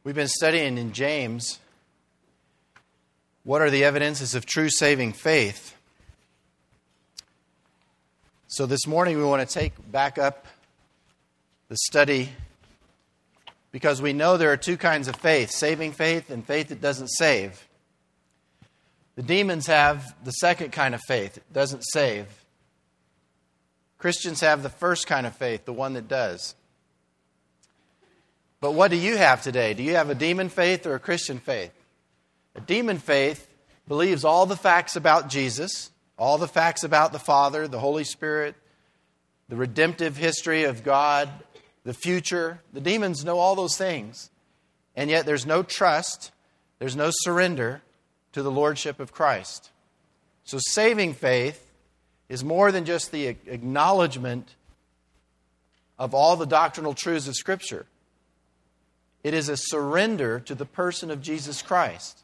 We've been studying in James, what are the evidences of true saving faith? So this morning we want to take back up the study because we know there are two kinds of faith, saving faith and faith that doesn't save. The demons have the second kind of faith, it doesn't save. Christians have the first kind of faith, the one that does. But what do you have today? Do you have a demon faith or a Christian faith? A demon faith believes all the facts about Jesus, all the facts about the Father, the Holy Spirit, the redemptive history of God, the future. The demons know all those things. And yet there's no trust, there's no surrender to the Lordship of Christ. So saving faith is more than just the acknowledgement of all the doctrinal truths of Scripture. It is a surrender to the person of Jesus Christ.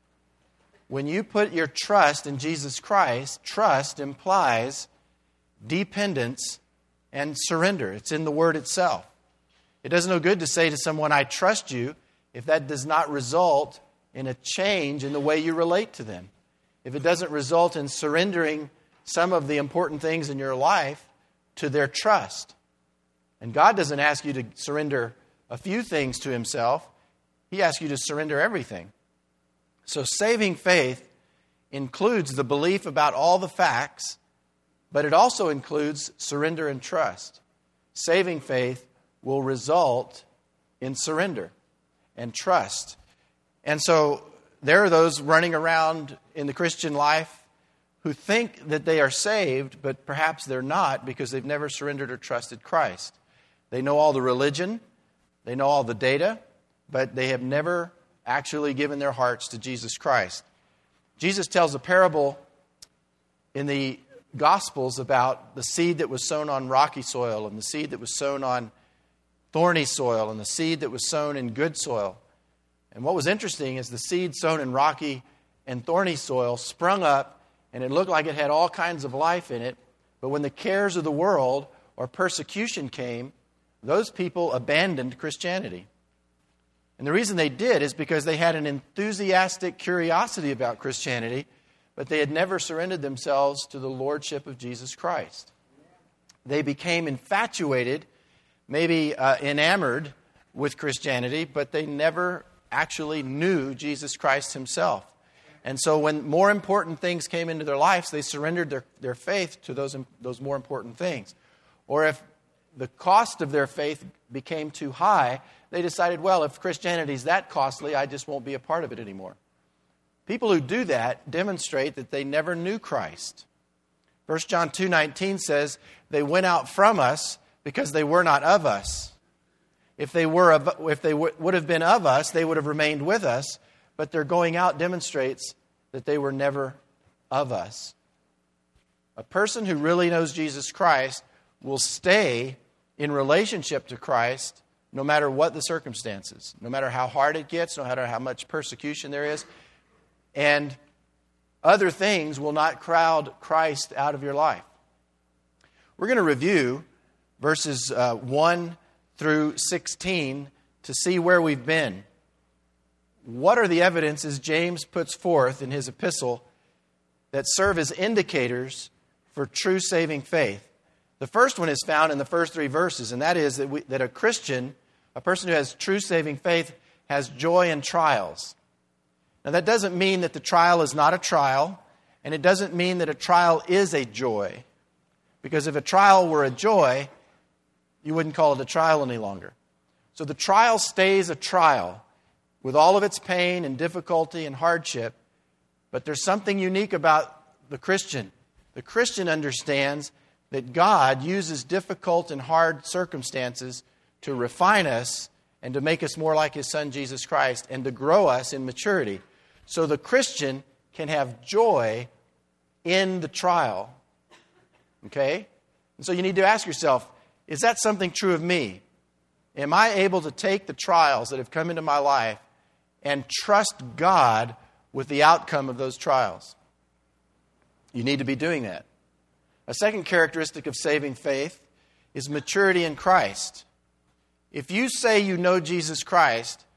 When you put your trust in Jesus Christ, trust implies dependence and surrender. It's in the word itself. It does no good to say to someone, I trust you, if that does not result in a change in the way you relate to them. If it doesn't result in surrendering some of the important things in your life to their trust. And God doesn't ask you to surrender a few things to Himself. He asks you to surrender everything. So saving faith includes the belief about all the facts, but it also includes surrender and trust. Saving faith will result in surrender and trust. And so there are those running around in the Christian life who think that they are saved, but perhaps they're not because they've never surrendered or trusted Christ. They know all the religion, they know all the data, but they have never actually given their hearts to Jesus Christ. Jesus tells a parable in the Gospels about the seed that was sown on rocky soil and the seed that was sown on thorny soil and the seed that was sown in good soil. And what was interesting is the seed sown in rocky and thorny soil sprung up and it looked like it had all kinds of life in it, but when the cares of the world or persecution came, those people abandoned Christianity. And the reason they did is because they had an enthusiastic curiosity about Christianity, but they had never surrendered themselves to the Lordship of Jesus Christ. They became infatuated, maybe enamored with Christianity, but they never actually knew Jesus Christ Himself. And so when more important things came into their lives, they surrendered their faith to those more important things. Or if the cost of their faith became too high, they decided, well, if Christianity is that costly, I just won't be a part of it anymore. People who do that demonstrate that they never knew Christ. 1 John 2:19 says, they went out from us because they were not of us. If they would have been of us, they would have remained with us, but their going out demonstrates that they were never of us. A person who really knows Jesus Christ will stay in relationship to Christ no matter what the circumstances, no matter how hard it gets, no matter how much persecution there is. And other things will not crowd Christ out of your life. We're going to review verses 1 through 16 to see where we've been. What are the evidences James puts forth in his epistle that serve as indicators for true saving faith? The first one is found in the first three verses, and that is that a Christian, a person who has true saving faith, has joy in trials. Now that doesn't mean that the trial is not a trial, and it doesn't mean that a trial is a joy. Because if a trial were a joy, you wouldn't call it a trial any longer. So the trial stays a trial with all of its pain and difficulty and hardship, but there's something unique about the Christian. The Christian understands that God uses difficult and hard circumstances to refine us and to make us more like His Son, Jesus Christ, and to grow us in maturity. So the Christian can have joy in the trial. Okay? And so you need to ask yourself, is that something true of me? Am I able to take the trials that have come into my life and trust God with the outcome of those trials? You need to be doing that. A second characteristic of saving faith is maturity in Christ. If you say you know Jesus Christ,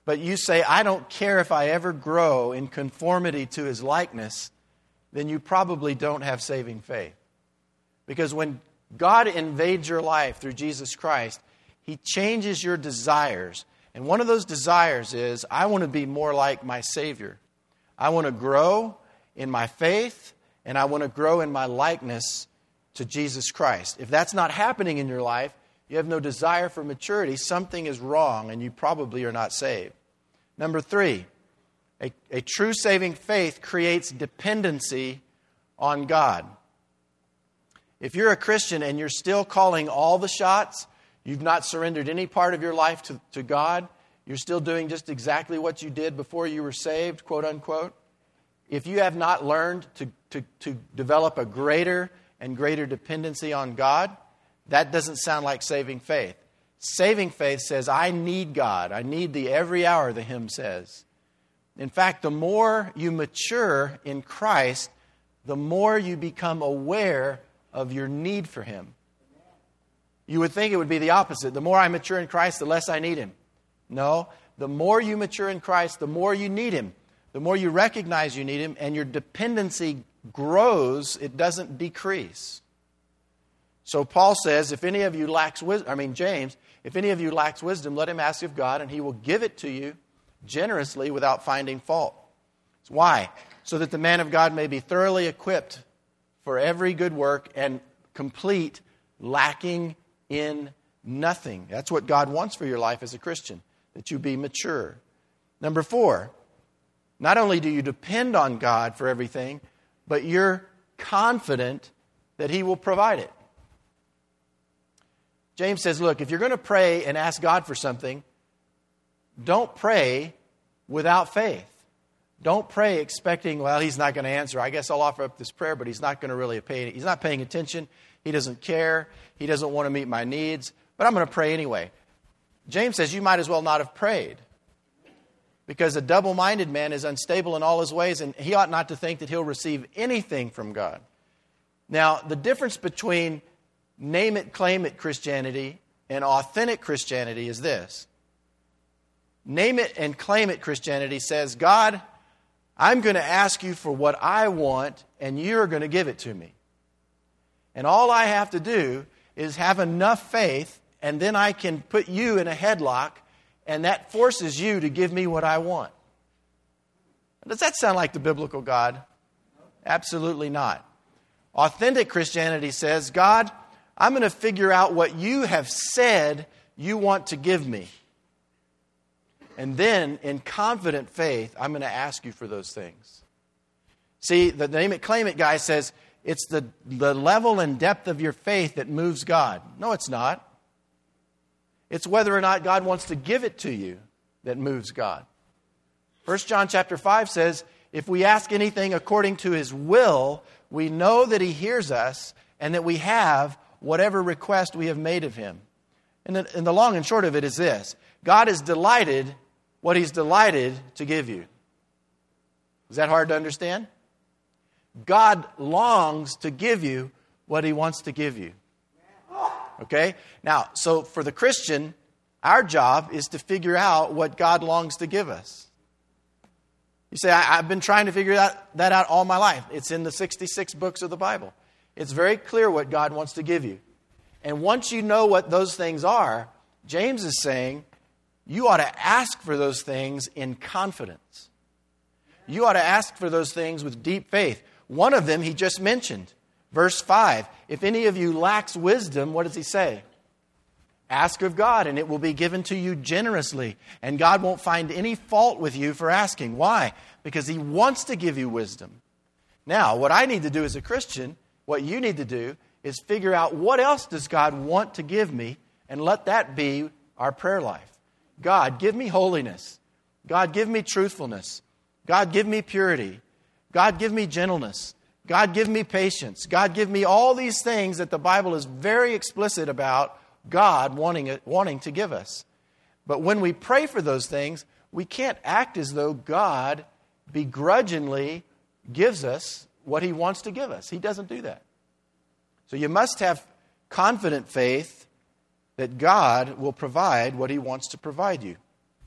but you say, I don't care if I ever grow in conformity to His likeness, then you probably don't have saving faith. Because when God invades your life through Jesus Christ, He changes your desires. And one of those desires is, I want to be more like my Savior. I want to grow in my faith, and I want to grow in my likeness to Jesus Christ. If that's not happening in your life, you have no desire for maturity, something is wrong, and you probably are not saved. Number 3, a true saving faith creates dependency on God. If you're a Christian and you're still calling all the shots, you've not surrendered any part of your life to God, you're still doing just exactly what you did before you were saved, quote unquote. If you have not learned to develop a greater and greater dependency on God, that doesn't sound like saving faith. Saving faith says, I need God. I need Thee every hour, the hymn says. In fact, the more you mature in Christ, the more you become aware of your need for Him. You would think it would be the opposite. The more I mature in Christ, the less I need Him. No, the more you mature in Christ, the more you need Him. The more you recognize you need Him, and your dependency grows, it doesn't decrease. So Paul says, if any of you lacks wisdom, James, if any of you lacks wisdom, let him ask of God, and He will give it to you generously without finding fault. Why? So that the man of God may be thoroughly equipped for every good work and complete, lacking in nothing. That's what God wants for your life as a Christian, that you be mature. Number 4, not only do you depend on God for everything, but you're confident that He will provide it. James says, look, if you're going to pray and ask God for something, don't pray without faith. Don't pray expecting, well, He's not going to answer. I guess I'll offer up this prayer, but He's not going to really pay. He's not paying attention. He doesn't care. He doesn't want to meet my needs. But I'm going to pray anyway. James says you might as well not have prayed. Because a double-minded man is unstable in all his ways, and he ought not to think that he'll receive anything from God. Now, the difference between name it, claim it Christianity and authentic Christianity is this. Name it and claim it Christianity says, God, I'm going to ask You for what I want, and You're going to give it to me. And all I have to do is have enough faith, and then I can put You in a headlock, and that forces You to give me what I want. Does that sound like the biblical God? Absolutely not. Authentic Christianity says, God, I'm going to figure out what You have said You want to give me. And then, in confident faith, I'm going to ask You for those things. See, the name it, claim it guy says, it's the level and depth of your faith that moves God. No, it's not. It's whether or not God wants to give it to you that moves God. 1 John chapter 5 says, if we ask anything according to His will, we know that He hears us and that we have whatever request we have made of Him. And the long and short of it is this. God is delighted what He's delighted to give you. Is that hard to understand? God longs to give you what He wants to give you. Okay? Now, so for the Christian, our job is to figure out what God longs to give us. You say, I've been trying to figure that out all my life. It's in the 66 books of the Bible. It's very clear what God wants to give you. And once you know what those things are, James is saying, you ought to ask for those things in confidence. You ought to ask for those things with deep faith. One of them he just mentioned. Verse 5, if any of you lacks wisdom, what does he say? Ask of God, and it will be given to you generously. And God won't find any fault with you for asking. Why? Because He wants to give you wisdom. Now, what I need to do as a Christian, what you need to do, is figure out what else does God want to give me, and let that be our prayer life. God, give me holiness. God, give me truthfulness. God, give me purity. God, give me gentleness. God, give me patience. God, give me all these things that the Bible is very explicit about God wanting to give us. But when we pray for those things, we can't act as though God begrudgingly gives us what He wants to give us. He doesn't do that. So you must have confident faith that God will provide what He wants to provide you.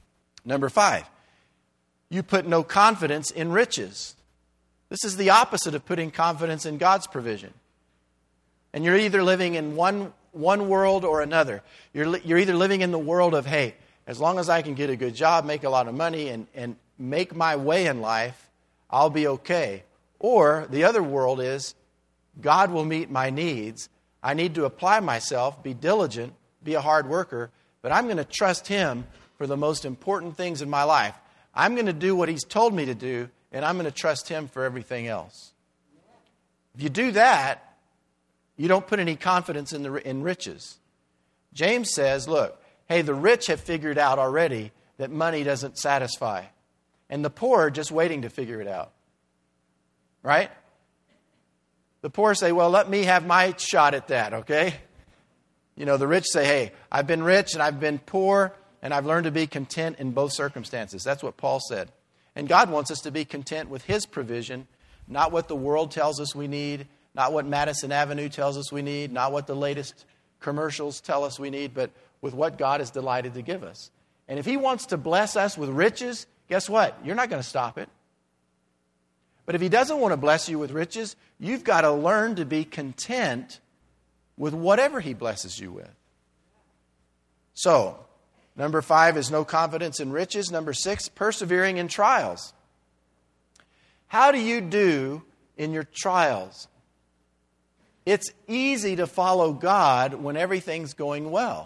Number 5, you put no confidence in riches. This is the opposite of putting confidence in God's provision. And you're either living in one world or another. You're either living in the world of, hey, as long as I can get a good job, make a lot of money, and make my way in life, I'll be okay. Or the other world is, God will meet my needs. I need to apply myself, be diligent, be a hard worker, but I'm going to trust Him for the most important things in my life. I'm going to do what He's told me to do, and I'm going to trust Him for everything else. If you do that, you don't put any confidence in riches. James says, look, hey, the rich have figured out already that money doesn't satisfy. And the poor are just waiting to figure it out. Right? The poor say, well, let me have my shot at that, okay? You know, the rich say, hey, I've been rich and I've been poor, and I've learned to be content in both circumstances. That's what Paul said. And God wants us to be content with His provision, not what the world tells us we need, not what Madison Avenue tells us we need, not what the latest commercials tell us we need, but with what God is delighted to give us. And if He wants to bless us with riches, guess what? You're not going to stop it. But if He doesn't want to bless you with riches, you've got to learn to be content with whatever He blesses you with. So, number 5 is no confidence in riches. Number 6, persevering in trials. How do you do in your trials? It's easy to follow God when everything's going well.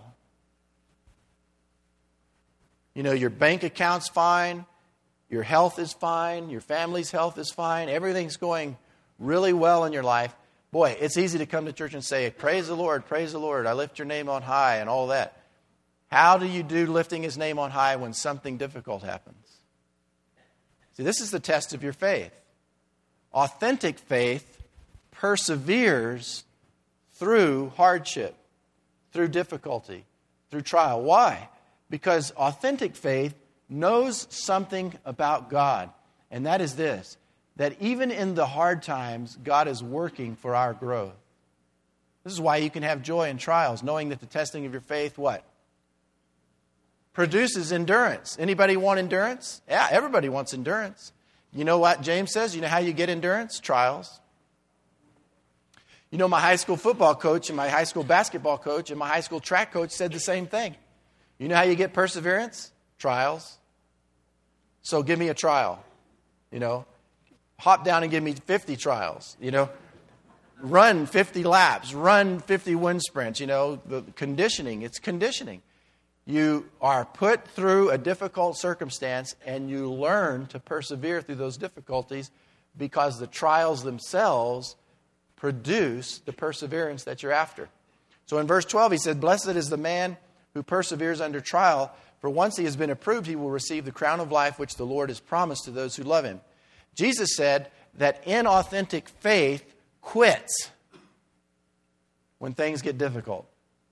You know, your bank account's fine, your health is fine, your family's health is fine, everything's going really well in your life. Boy, it's easy to come to church and say, praise the Lord, I lift your name on high and all that. How do you do lifting His name on high when something difficult happens? See, this is the test of your faith. Authentic faith perseveres through hardship, through difficulty, through trial. Why? Because authentic faith knows something about God, and that is this, that even in the hard times, God is working for our growth. This is why you can have joy in trials, knowing that the testing of your faith, what? Produces endurance. Anybody want endurance? Yeah, everybody wants endurance. You know what James says? You know how you get endurance? Trials. You know, my high school football coach and my high school basketball coach and my high school track coach said the same thing. You know how you get perseverance? Trials. So give me a trial. You know, hop down and give me 50 trials. You know, run 50 laps, run 50 wind sprints. You know, the conditioning, it's conditioning. You are put through a difficult circumstance and you learn to persevere through those difficulties because the trials themselves produce the perseverance that you're after. So in verse 12 he said, blessed is the man who perseveres under trial, for once he has been approved, he will receive the crown of life which the Lord has promised to those who love Him. Jesus said that inauthentic faith quits when things get difficult.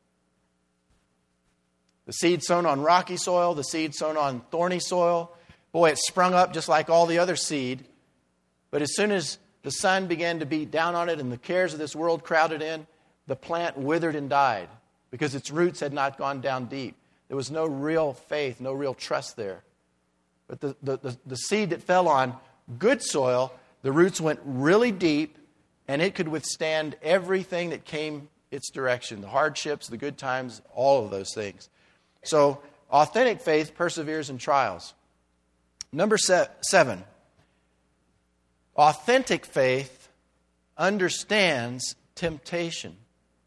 The seed sown on rocky soil, the seed sown on thorny soil, boy, it sprung up just like all the other seed. But as soon as the sun began to beat down on it and the cares of this world crowded in, the plant withered and died because its roots had not gone down deep. There was no real faith, no real trust there. But the seed that fell on good soil, the roots went really deep and it could withstand everything that came its direction, the hardships, the good times, all of those things. So authentic faith perseveres in trials. Number 7. Authentic faith understands temptation.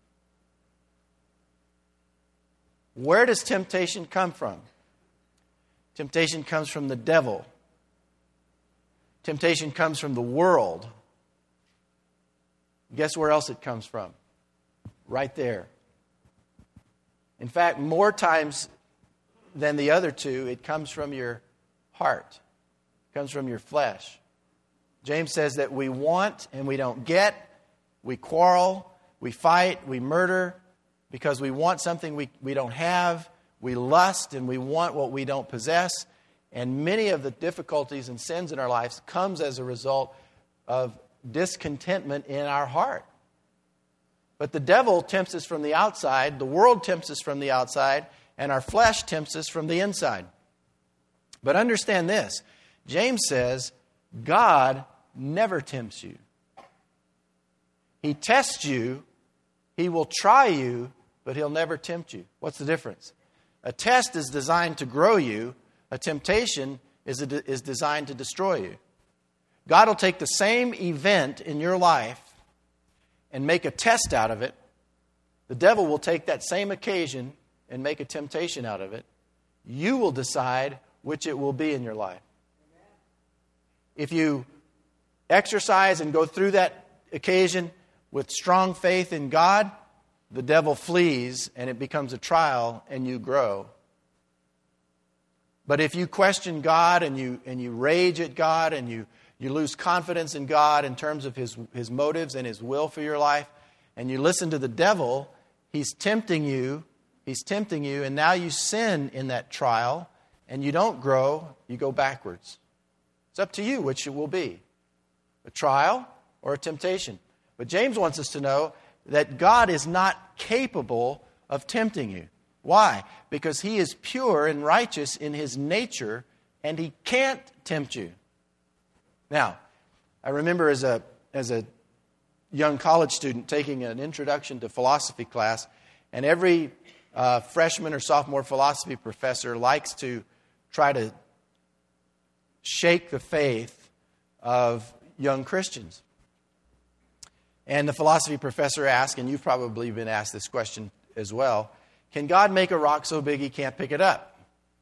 Where does temptation come from? Temptation comes from the devil. Temptation comes from the world. Guess where else it comes from? Right there. In fact, more times than the other two, it comes from your heart. It comes from your flesh. James says that we want and we don't get. We quarrel, we fight, we murder because we want something we don't have. We lust and we want what we don't possess. And many of the difficulties and sins in our lives comes as a result of discontentment in our heart. But the devil tempts us from the outside, the world tempts us from the outside, and our flesh tempts us from the inside. But understand this. James says, God never tempts you. He tests you. He will try you, but He'll never tempt you. What's the difference? A test is designed to grow you. A temptation is designed to destroy you. God will take the same event in your life and make a test out of it. The devil will take that same occasion and make a temptation out of it. You will decide which it will be in your life. If you exercise and go through that occasion with strong faith in God, the devil flees and it becomes a trial and you grow. But if you question God and you rage at God and you lose confidence in God in terms of His motives and His will for your life, and you listen to the devil, he's tempting you, and now you sin in that trial, and you don't grow, you go backwards. It's up to you which it will be, a trial or a temptation. But James wants us to know that God is not capable of tempting you. Why? Because He is pure and righteous in His nature, and He can't tempt you. Now, I remember as a young college student taking an introduction to philosophy class, and every freshman or sophomore philosophy professor likes to try to shake the faith of young Christians. And the philosophy professor asked, and you've probably been asked this question as well, can God make a rock so big He can't pick it up?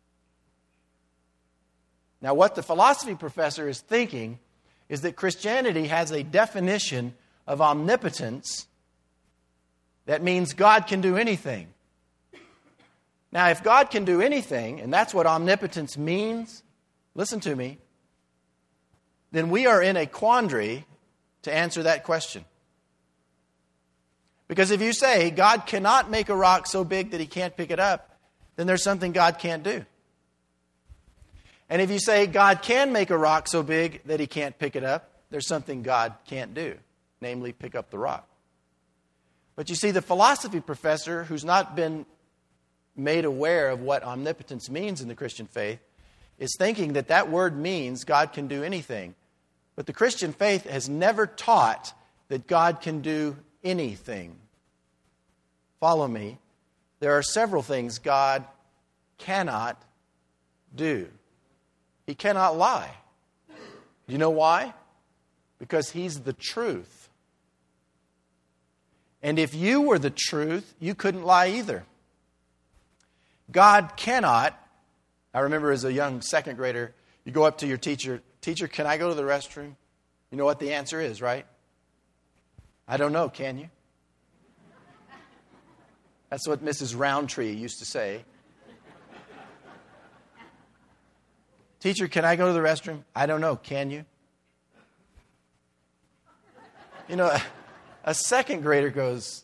Now, what the philosophy professor is thinking is that Christianity has a definition of omnipotence that means God can do anything. Now, if God can do anything, and that's what omnipotence means, listen to me, then we are in a quandary to answer that question. Because if you say God cannot make a rock so big that He can't pick it up, then there's something God can't do. And if you say God can make a rock so big that He can't pick it up, there's something God can't do, namely pick up the rock. But you see, the philosophy professor who's not been made aware of what omnipotence means in the Christian faith is thinking that that word means God can do anything. But the Christian faith has never taught that God can do anything. Follow me. There are several things God cannot do. He cannot lie. Do you know why? Because He's the truth. And if you were the truth, you couldn't lie either. God cannot. I remember as a young second grader, you go up to your teacher, "Teacher, can I go to the restroom?" You know what the answer is, right? "I don't know, can you?" That's what Mrs. Roundtree used to say. "Teacher, can I go to the restroom?" "I don't know, can you?" You know, a second grader goes,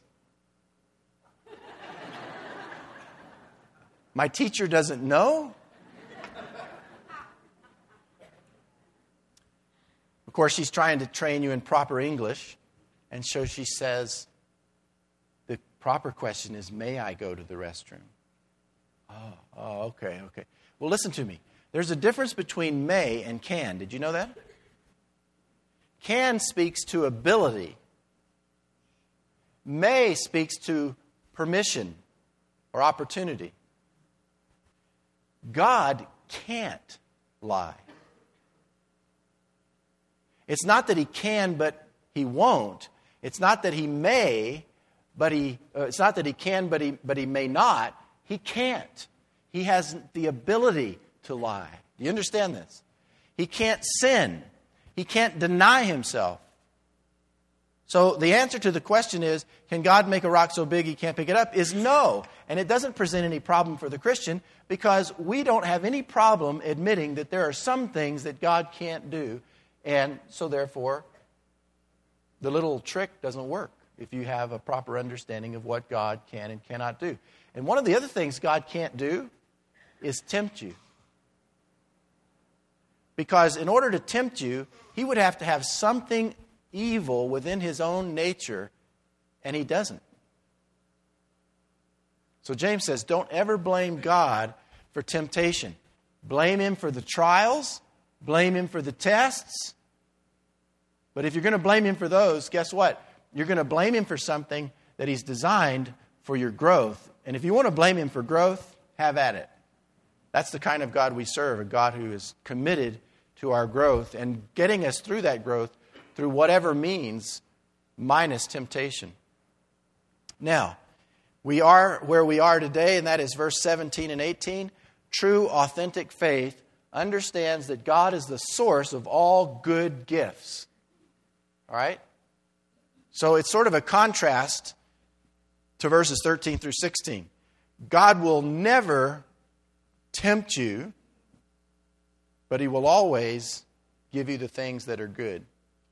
"My teacher doesn't know?" Of course, she's trying to train you in proper English, and so she says, the proper question is, "May I go to the restroom?" Oh, okay. Well, listen to me. There's a difference between may and can. Did you know that? Can speaks to ability. May speaks to permission or opportunity. God can't lie. It's not that He can, but He won't. It's not that He may, but it's not that He can, but he may not. He can't. He has the ability to lie. Do you understand this? He can't sin. He can't deny Himself. So the answer to the question is, can God make a rock so big He can't pick it up? Is no. And it doesn't present any problem for the Christian because we don't have any problem admitting that there are some things that God can't do. And so therefore, the little trick doesn't work if you have a proper understanding of what God can and cannot do. And one of the other things God can't do is tempt you. Because in order to tempt you, He would have to have something evil within His own nature, and He doesn't. So James says, don't ever blame God for temptation. Blame Him for the trials. Blame Him for the tests. But if you're going to blame Him for those, guess what? You're going to blame Him for something that He's designed for your growth. And if you want to blame Him for growth, have at it. That's the kind of God we serve, a God who is committed to our growth and getting us through that growth through whatever means, minus temptation. Now, we are where we are today, and that is verse 17 and 18. True, authentic faith understands that God is the source of all good gifts. All right? So it's sort of a contrast to verses 13 through 16. God will never tempt you, but He will always give you the things that are good.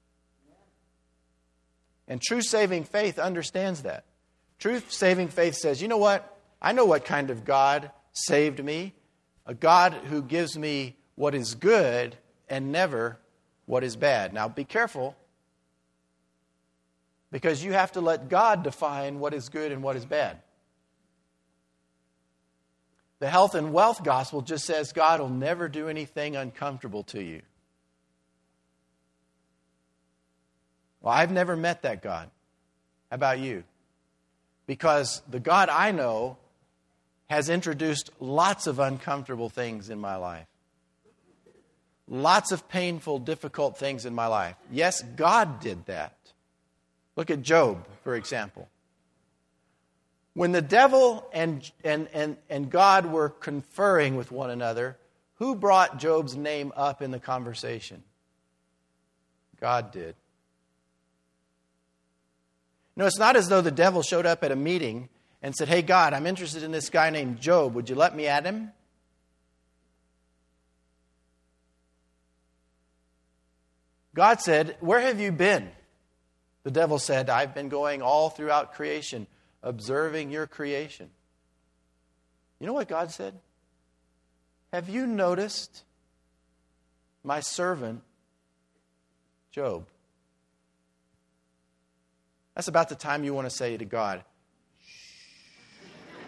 And true saving faith understands that. True saving faith says, you know what? I know what kind of God saved me. A God who gives me what is good and never what is bad. Now be careful, because you have to let God define what is good and what is bad. The health and wealth gospel just says God will never do anything uncomfortable to you. Well, I've never met that God. How about you? Because the God I know has introduced lots of uncomfortable things in my life. Lots of painful, difficult things in my life. Yes, God did that. Look at Job, for example. When the devil and God were conferring with one another, who brought Job's name up in the conversation? God did. No, it's not as though the devil showed up at a meeting and said, hey, God, I'm interested in this guy named Job. Would you let me at him? God said, where have you been? The devil said, I've been going all throughout creation, observing your creation. You know what God said? Have you noticed my servant, Job? That's about the time you want to say to God, shh.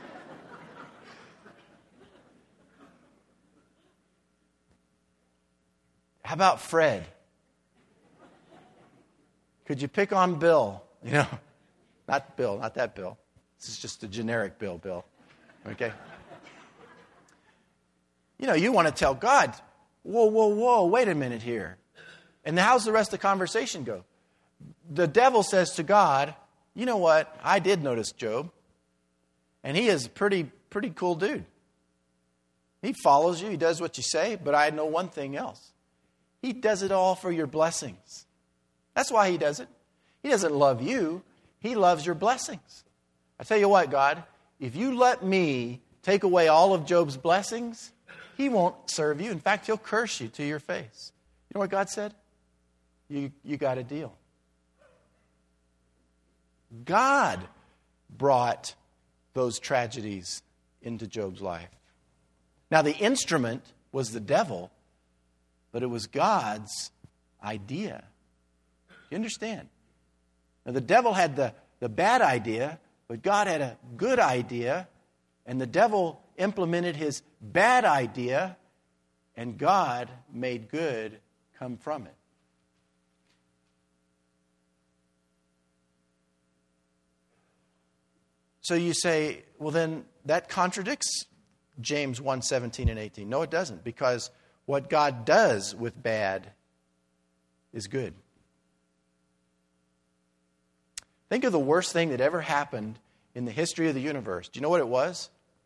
How about Fred? Could you pick on Bill? You know, not Bill, not that Bill. This is just a generic Bill. Okay? You know, you want to tell God, whoa, wait a minute here. And how's the rest of the conversation go? The devil says to God, you know what? I did notice Job. And he is a pretty cool dude. He follows you. He does what you say. But I know one thing else. He does it all for your blessings. That's why he does it. He doesn't love you. He loves your blessings. I tell you what, God, if you let me take away all of Job's blessings, he won't serve you. In fact, he'll curse you to your face. You know what God said? You got a deal. God brought those tragedies into Job's life. Now, the instrument was the devil, but it was God's idea. You understand? Now, the devil had the bad idea, but God had a good idea, and the devil implemented his bad idea, and God made good come from it. So you say, well, then that contradicts James 1:17 and 18. No, it doesn't, because what God does with bad is good. Think of the worst thing that ever happened in the history of the universe. Do you know what it was?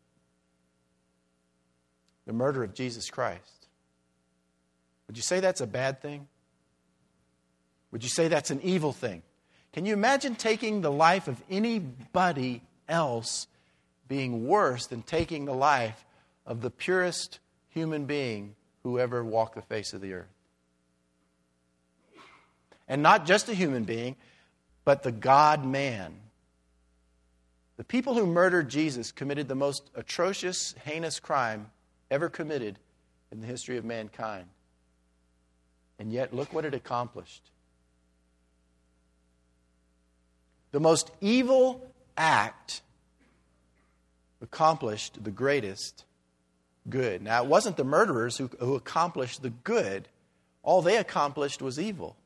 The murder of Jesus Christ. Would you say that's a bad thing? Would you say that's an evil thing? Can you imagine taking the life of anybody else being worse than taking the life of the purest human being who ever walked the face of the earth? And not just a human being, but the God-man. The people who murdered Jesus committed the most atrocious, heinous crime ever committed in the history of mankind. And yet, look what it accomplished. The most evil act accomplished the greatest good. Now, it wasn't the murderers who accomplished the good. All they accomplished was evil.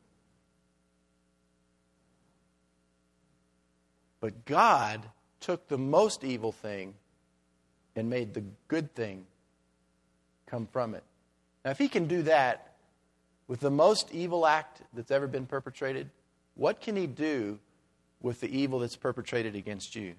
But God took the most evil thing and made the good thing come from it. Now, if He can do that with the most evil act that's ever been perpetrated, what can He do with the evil that's perpetrated against you?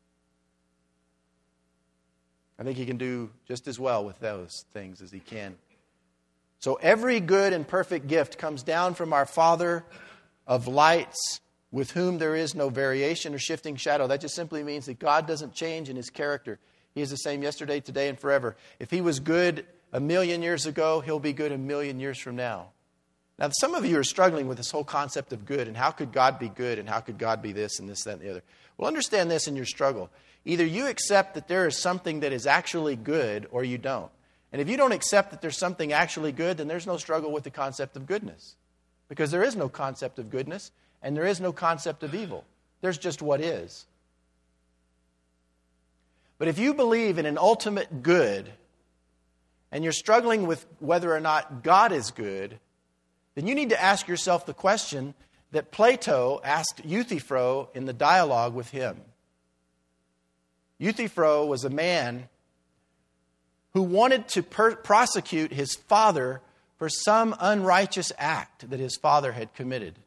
I think He can do just as well with those things as He can. So every good and perfect gift comes down from our Father of lights, with whom there is no variation or shifting shadow. That just simply means that God doesn't change in His character. He is the same yesterday, today, and forever. If He was good 1,000,000 years ago, He'll be good 1,000,000 years from now. Now, some of you are struggling with this whole concept of good, and how could God be good, and how could God be this, and this, that, and the other. Well, understand this in your struggle. Either you accept that there is something that is actually good, or you don't. And if you don't accept that there's something actually good, then there's no struggle with the concept of goodness. Because there is no concept of goodness, and there is no concept of evil. There's just what is. But if you believe in an ultimate good, and you're struggling with whether or not God is good, then you need to ask yourself the question that Plato asked Euthyphro in the dialogue with him. Euthyphro was a man who wanted to prosecute his father for some unrighteous act that his father had committed.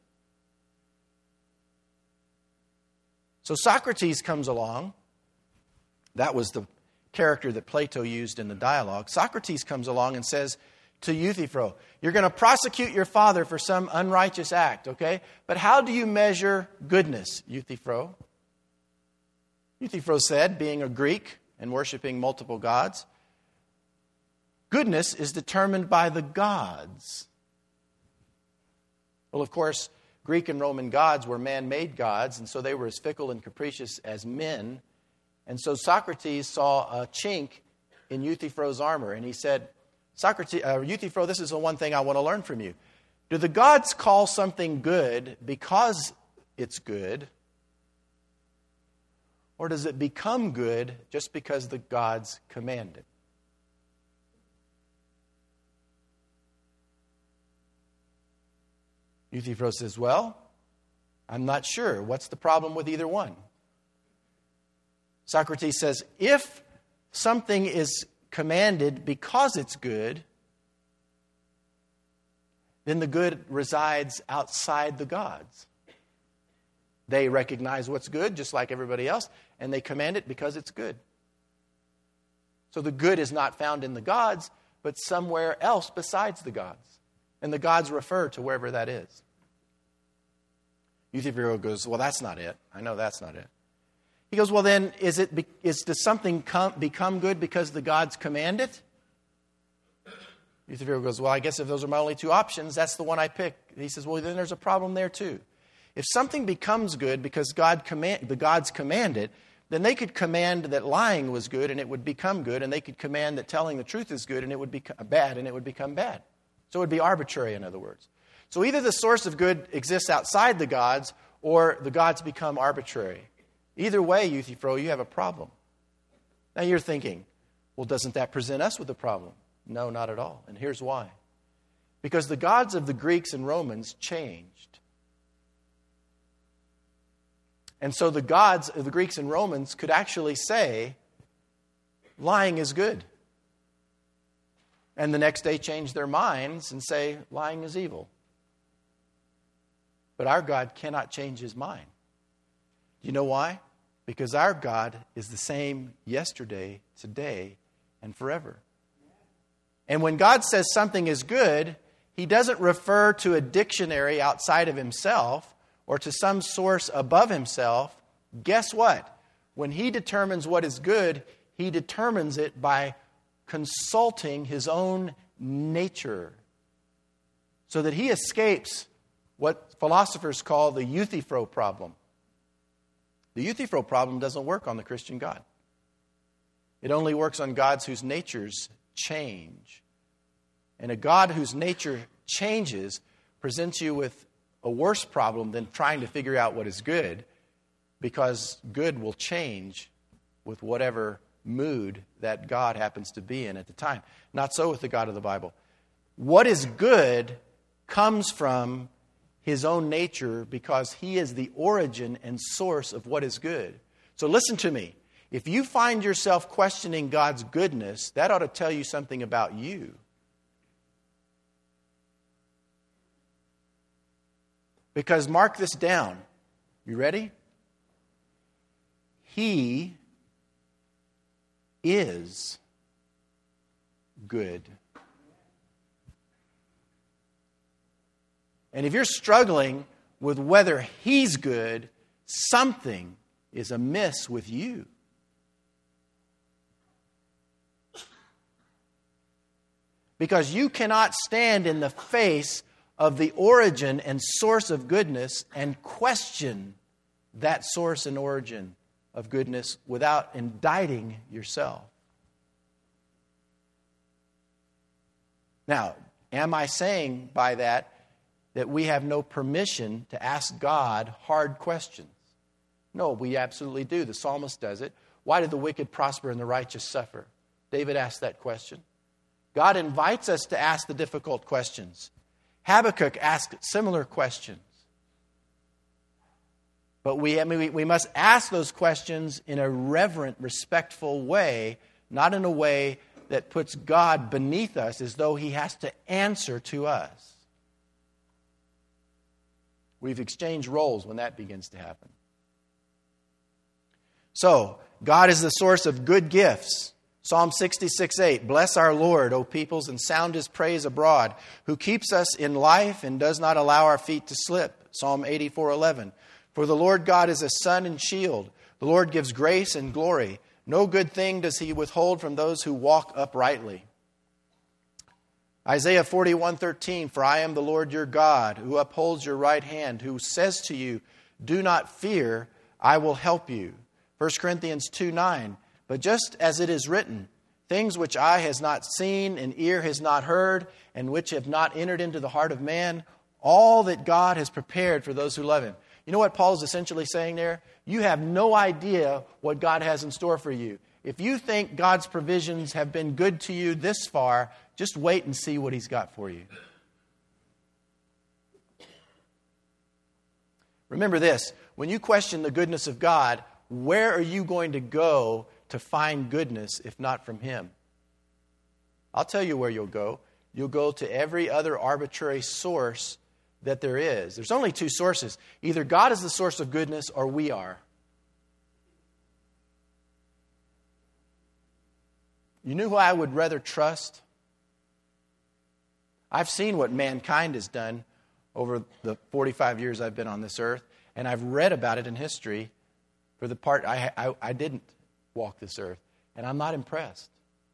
So Socrates comes along. That was the character that Plato used in the dialogue. Socrates comes along and says to Euthyphro, you're going to prosecute your father for some unrighteous act, okay? But how do you measure goodness, Euthyphro? Euthyphro said, being a Greek and worshiping multiple gods, goodness is determined by the gods. Well, of course, Greek and Roman gods were man-made gods, and so they were as fickle and capricious as men. And so Socrates saw a chink in Euthyphro's armor, and he said, Euthyphro, this is the one thing I want to learn from you. Do the gods call something good because it's good? Or does it become good just because the gods command it? Euthyphro says, well, I'm not sure. What's the problem with either one? Socrates says, if something is commanded because it's good, then the good resides outside the gods. They recognize what's good, just like everybody else, and they command it because it's good. So the good is not found in the gods, but somewhere else besides the gods. And the gods refer to wherever that is. Euthyphro goes, well, that's not it. I know that's not it. He goes, well, then, does something become good because the gods command it? Euthyphro goes, well, I guess if those are my only two options, that's the one I pick. He says, well, then there's a problem there too. If something becomes good because the gods command it, then they could command that lying was good and it would become good, and they could command that telling the truth is good and it would become bad and it would become bad. So it would be arbitrary, in other words. So either the source of good exists outside the gods or the gods become arbitrary. Either way, Euthyphro, you have a problem. Now you're thinking, well, doesn't that present us with a problem? No, not at all. And here's why. Because the gods of the Greeks and Romans changed. And so the gods of the Greeks and Romans could actually say, lying is good. And the next day change their minds and say, lying is evil. But our God cannot change His mind. Do you know why? Because our God is the same yesterday, today, and forever. And when God says something is good, He doesn't refer to a dictionary outside of Himself or to some source above Himself. Guess what? When He determines what is good, He determines it by consulting His own nature, so that He escapes what philosophers call the Euthyphro problem. The Euthyphro problem doesn't work on the Christian God. It only works on gods whose natures change. And a God whose nature changes presents you with a worse problem than trying to figure out what is good, because good will change with whatever mood that God happens to be in at the time. Not so with the God of the Bible. What is good comes from His own nature because He is the origin and source of what is good. So listen to me. If you find yourself questioning God's goodness, that ought to tell you something about you. Because mark this down. You ready? He is good. And if you're struggling with whether He's good, something is amiss with you. Because you cannot stand in the face of the origin and source of goodness and question that source and origin of goodness without indicting yourself. Now, am I saying by that we have no permission to ask God hard questions? No, we absolutely do. The psalmist does it. Why did the wicked prosper and the righteous suffer? David asked that question. God invites us to ask the difficult questions. Habakkuk asked similar questions. But we must ask those questions in a reverent, respectful way, not in a way that puts God beneath us as though He has to answer to us. We've exchanged roles when that begins to happen. So, God is the source of good gifts. Psalm 66:8, bless our Lord, O peoples, and sound His praise abroad, who keeps us in life and does not allow our feet to slip. Psalm 84:11, for the Lord God is a sun and shield. The Lord gives grace and glory. No good thing does He withhold from those who walk uprightly. Isaiah 41:13, for I am the Lord your God, who upholds your right hand, who says to you, do not fear, I will help you. 1 Corinthians 2:9, but just as it is written, things which eye has not seen and ear has not heard, and which have not entered into the heart of man, all that God has prepared for those who love Him. You know what Paul is essentially saying there? You have no idea what God has in store for you. If you think God's provisions have been good to you this far, just wait and see what He's got for you. Remember this, when you question the goodness of God, where are you going to go to find goodness if not from Him? I'll tell you where you'll go. You'll go to every other arbitrary source that there is. There's only two sources. Either God is the source of goodness or we are. You know who I would rather trust? I've seen what mankind has done over the 45 years I've been on this earth, and I've read about it in history for the part I didn't walk this earth, and I'm not impressed.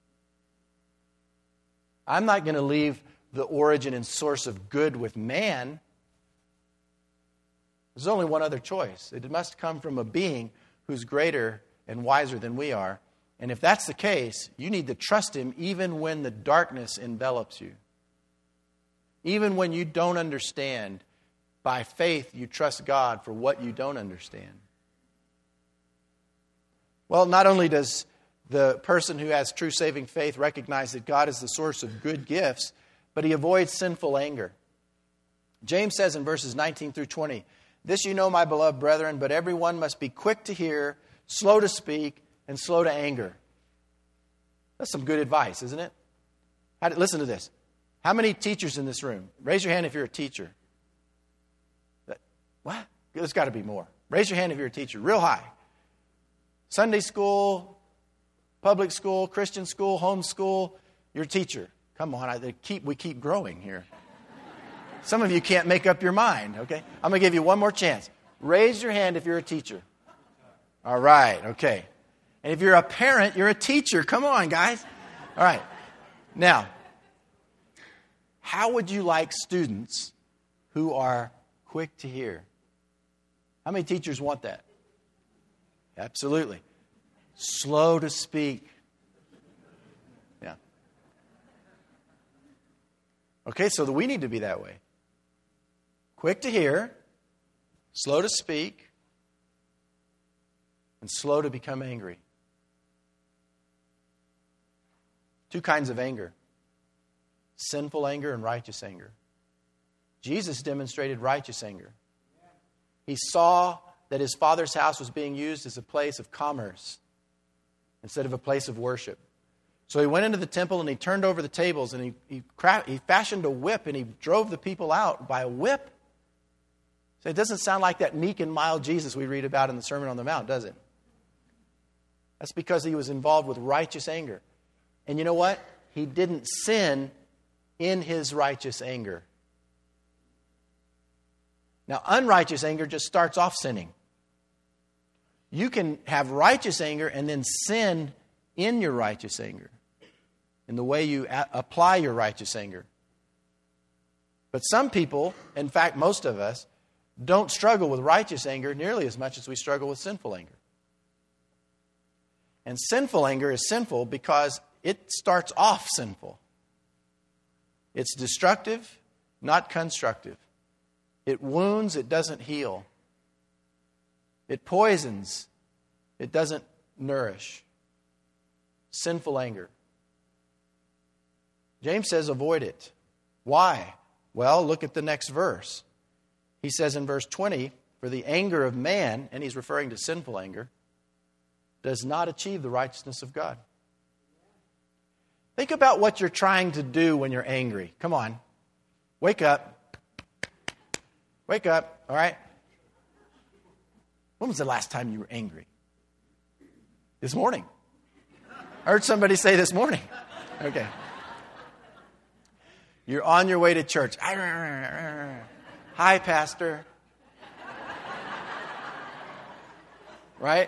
I'm not going to leave the origin and source of good with man. There's only one other choice. It must come from a being who's greater and wiser than we are. And if that's the case, you need to trust Him even when the darkness envelops you. Even when you don't understand, by faith you trust God for what you don't understand. Well, not only does the person who has true saving faith recognize that God is the source of good gifts, but he avoids sinful anger. James says in verses 19 through 20, this you know, my beloved brethren, but everyone must be quick to hear, slow to speak, and slow to anger. That's some good advice, isn't it? Listen to this. How many teachers in this room? Raise your hand if you're a teacher. What? There's got to be more. Raise your hand if you're a teacher, real high. Sunday school, public school, Christian school, home school, you're a teacher. Come on, we keep growing here. Some of you can't make up your mind, okay? I'm going to give you one more chance. Raise your hand if you're a teacher. All right, okay. And if you're a parent, you're a teacher. Come on, guys. All right. Now, how would you like students who are quick to hear? How many teachers want that? Absolutely. Slow to speak. Yeah. Okay, so we need to be that way. Quick to hear, slow to speak, and slow to become angry. Two kinds of anger. Sinful anger and righteous anger. Jesus demonstrated righteous anger. He saw that his Father's house was being used as a place of commerce instead of a place of worship. So he went into the temple and he turned over the tables and he fashioned a whip and he drove the people out by a whip. So it doesn't sound like that meek and mild Jesus we read about in the Sermon on the Mount, does it? That's because he was involved with righteous anger. And you know what? He didn't sin in his righteous anger. Now, unrighteous anger just starts off sinning. You can have righteous anger and then sin in your righteous anger, in the way you apply your righteous anger. But some people, in fact, most of us, don't struggle with righteous anger nearly as much as we struggle with sinful anger. And sinful anger is sinful because it starts off sinful. It's destructive, not constructive. It wounds, it doesn't heal. It poisons, it doesn't nourish. Sinful anger. James says avoid it. Why? Well, look at the next verse. He says in verse 20, for the anger of man, and he's referring to sinful anger, does not achieve the righteousness of God. Think about what you're trying to do when you're angry. Come on. Wake up. Wake up, all right? When was the last time you were angry? This morning. I heard somebody say this morning. Okay. You're on your way to church. Hi, Pastor. Right?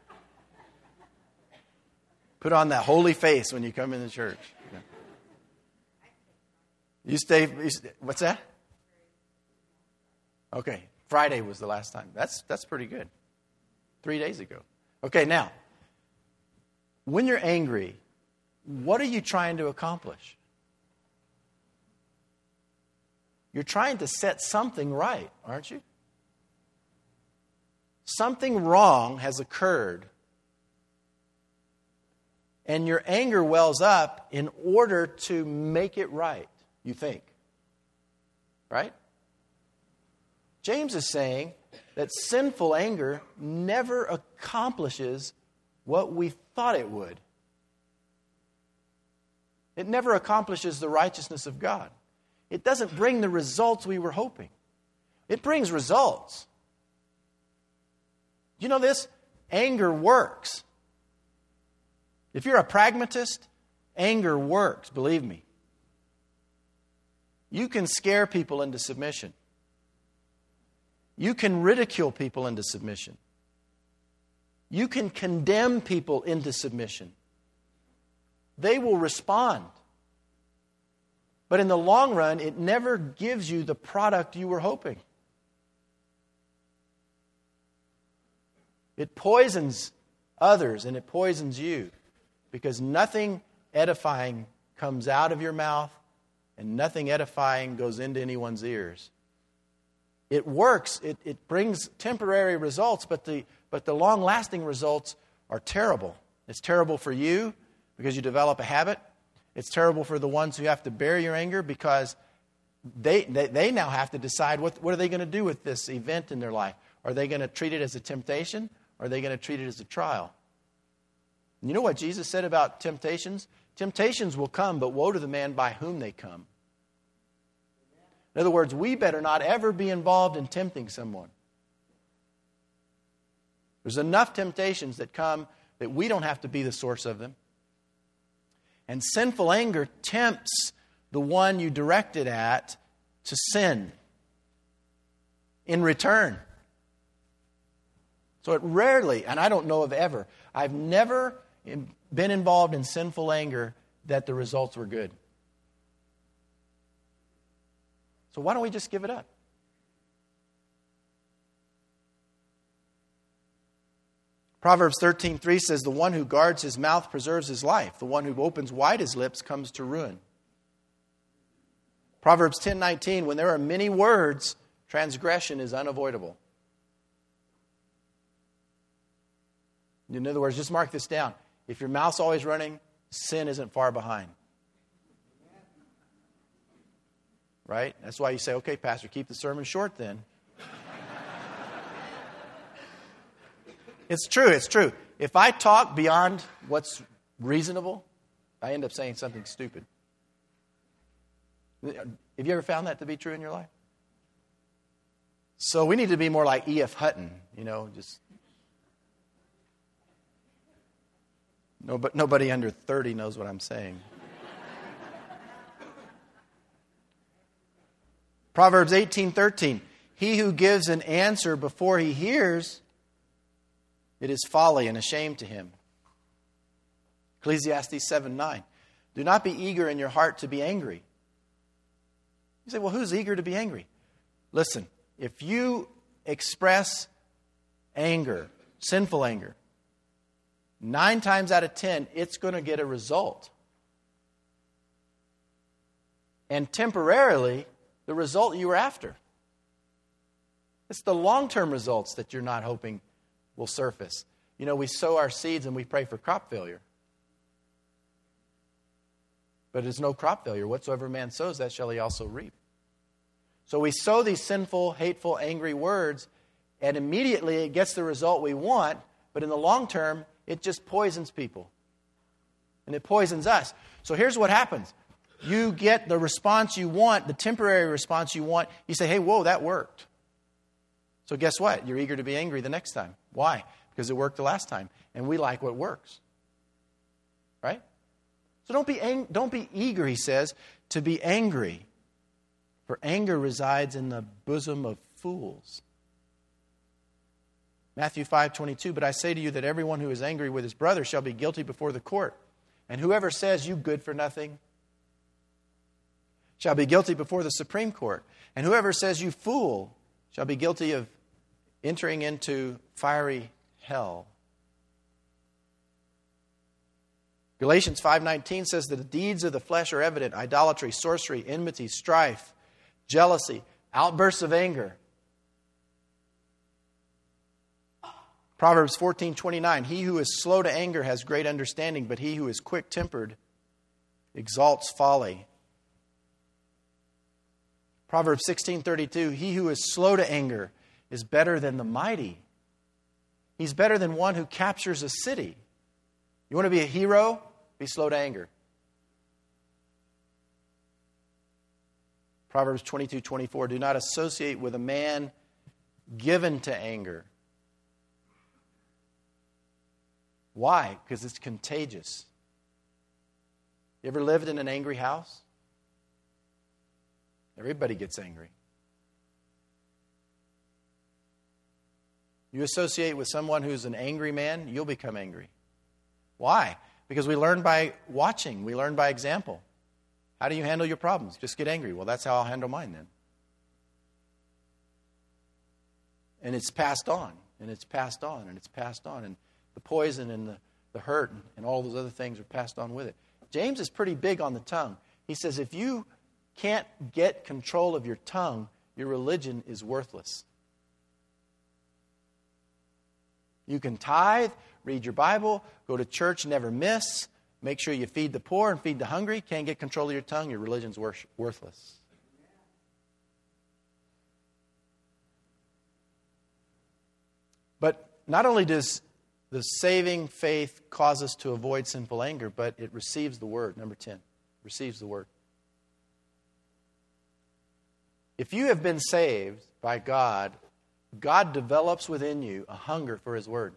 Put on that holy face when you come into church. You stay, what's that? Okay, Friday was the last time. That's pretty good. 3 days ago. Okay, now, when you're angry, what are you trying to accomplish? You're trying to set something right, aren't you? Something wrong has occurred. And your anger wells up in order to make it right, you think. Right? James is saying that sinful anger never accomplishes what we thought it would. It never accomplishes the righteousness of God. It doesn't bring the results we were hoping. It brings results. You know this? Anger works. If you're a pragmatist, anger works, believe me. You can scare people into submission. You can ridicule people into submission. You can condemn people into submission. They will respond. But in the long run, it never gives you the product you were hoping. It poisons others and it poisons you because nothing edifying comes out of your mouth and nothing edifying goes into anyone's ears. It works. It brings temporary results, but the long-lasting results are terrible. It's terrible for you because you develop a habit. It's terrible for the ones who have to bear your anger because they now have to decide what are they going to do with this event in their life. Are they going to treat it as a temptation or are they going to treat it as a trial? You know what Jesus said about temptations? Temptations will come, but woe to the man by whom they come. In other words, we better not ever be involved in tempting someone. There's enough temptations that come that we don't have to be the source of them. And sinful anger tempts the one you direct it at to sin in return. So it rarely, and I don't know of ever, I've never been involved in sinful anger that the results were good. So why don't we just give it up? Proverbs 13:3 says, the one who guards his mouth preserves his life. The one who opens wide his lips comes to ruin. Proverbs 10:19, when there are many words, transgression is unavoidable. In other words, just mark this down. If your mouth's always running, sin isn't far behind. Right? That's why you say, okay, Pastor, keep the sermon short then. It's true, it's true. If I talk beyond what's reasonable, I end up saying something stupid. Have you ever found that to be true in your life? So we need to be more like E.F. Hutton, just... Nobody under 30 knows what I'm saying. Proverbs 18:13. He who gives an answer before he hears, it is folly and a shame to him. Ecclesiastes 7:9. Do not be eager in your heart to be angry. You say, well, who's eager to be angry? Listen, if you express anger, sinful anger, 9 times out of 10, it's going to get a result. And temporarily, the result you were after. It's the long-term results that you're not hoping will surface. We sow our seeds and we pray for crop failure. But there's no crop failure. Whatsoever man sows, that shall he also reap. So we sow these sinful, hateful, angry words, and immediately it gets the result we want, but in the long term, it just poisons people. And it poisons us. So here's what happens. You get the response you want, the temporary response you want. You say, hey, whoa, that worked. So guess what? You're eager to be angry the next time. Why? Because it worked the last time. And we like what works. Right? So don't be eager, he says, to be angry. For anger resides in the bosom of fools. Matthew 5:22, but I say to you that everyone who is angry with his brother shall be guilty before the court. And whoever says, you good for nothing, shall be guilty before the Supreme Court. And whoever says, you fool, shall be guilty of entering into fiery hell. Galatians 5:19 says that the deeds of the flesh are evident: idolatry, sorcery, enmity, strife, jealousy, outbursts of anger. Proverbs 14:29, he who is slow to anger has great understanding, but he who is quick-tempered exalts folly. Proverbs 16:32, he who is slow to anger is better than the mighty. He's better than one who captures a city. You want to be a hero? Be slow to anger. Proverbs 22:24, do not associate with a man given to anger. Why? Because it's contagious. You ever lived in an angry house? Everybody gets angry. You associate with someone who's an angry man, you'll become angry. Why? Because we learn by watching. We learn by example. How do you handle your problems? Just get angry. Well, that's how I'll handle mine then. And it's passed on, and it's passed on, and it's passed on. And the poison and the hurt and all those other things are passed on with it. James is pretty big on the tongue. He says if you can't get control of your tongue, your religion is worthless. You can tithe, read your Bible, go to church, never miss, make sure you feed the poor and feed the hungry. Can't get control of your tongue, your religion's worthless. But not only does the saving faith cause us to avoid sinful anger, but it receives the word. Number 10, receives the word. If you have been saved by God, God develops within you a hunger for His word.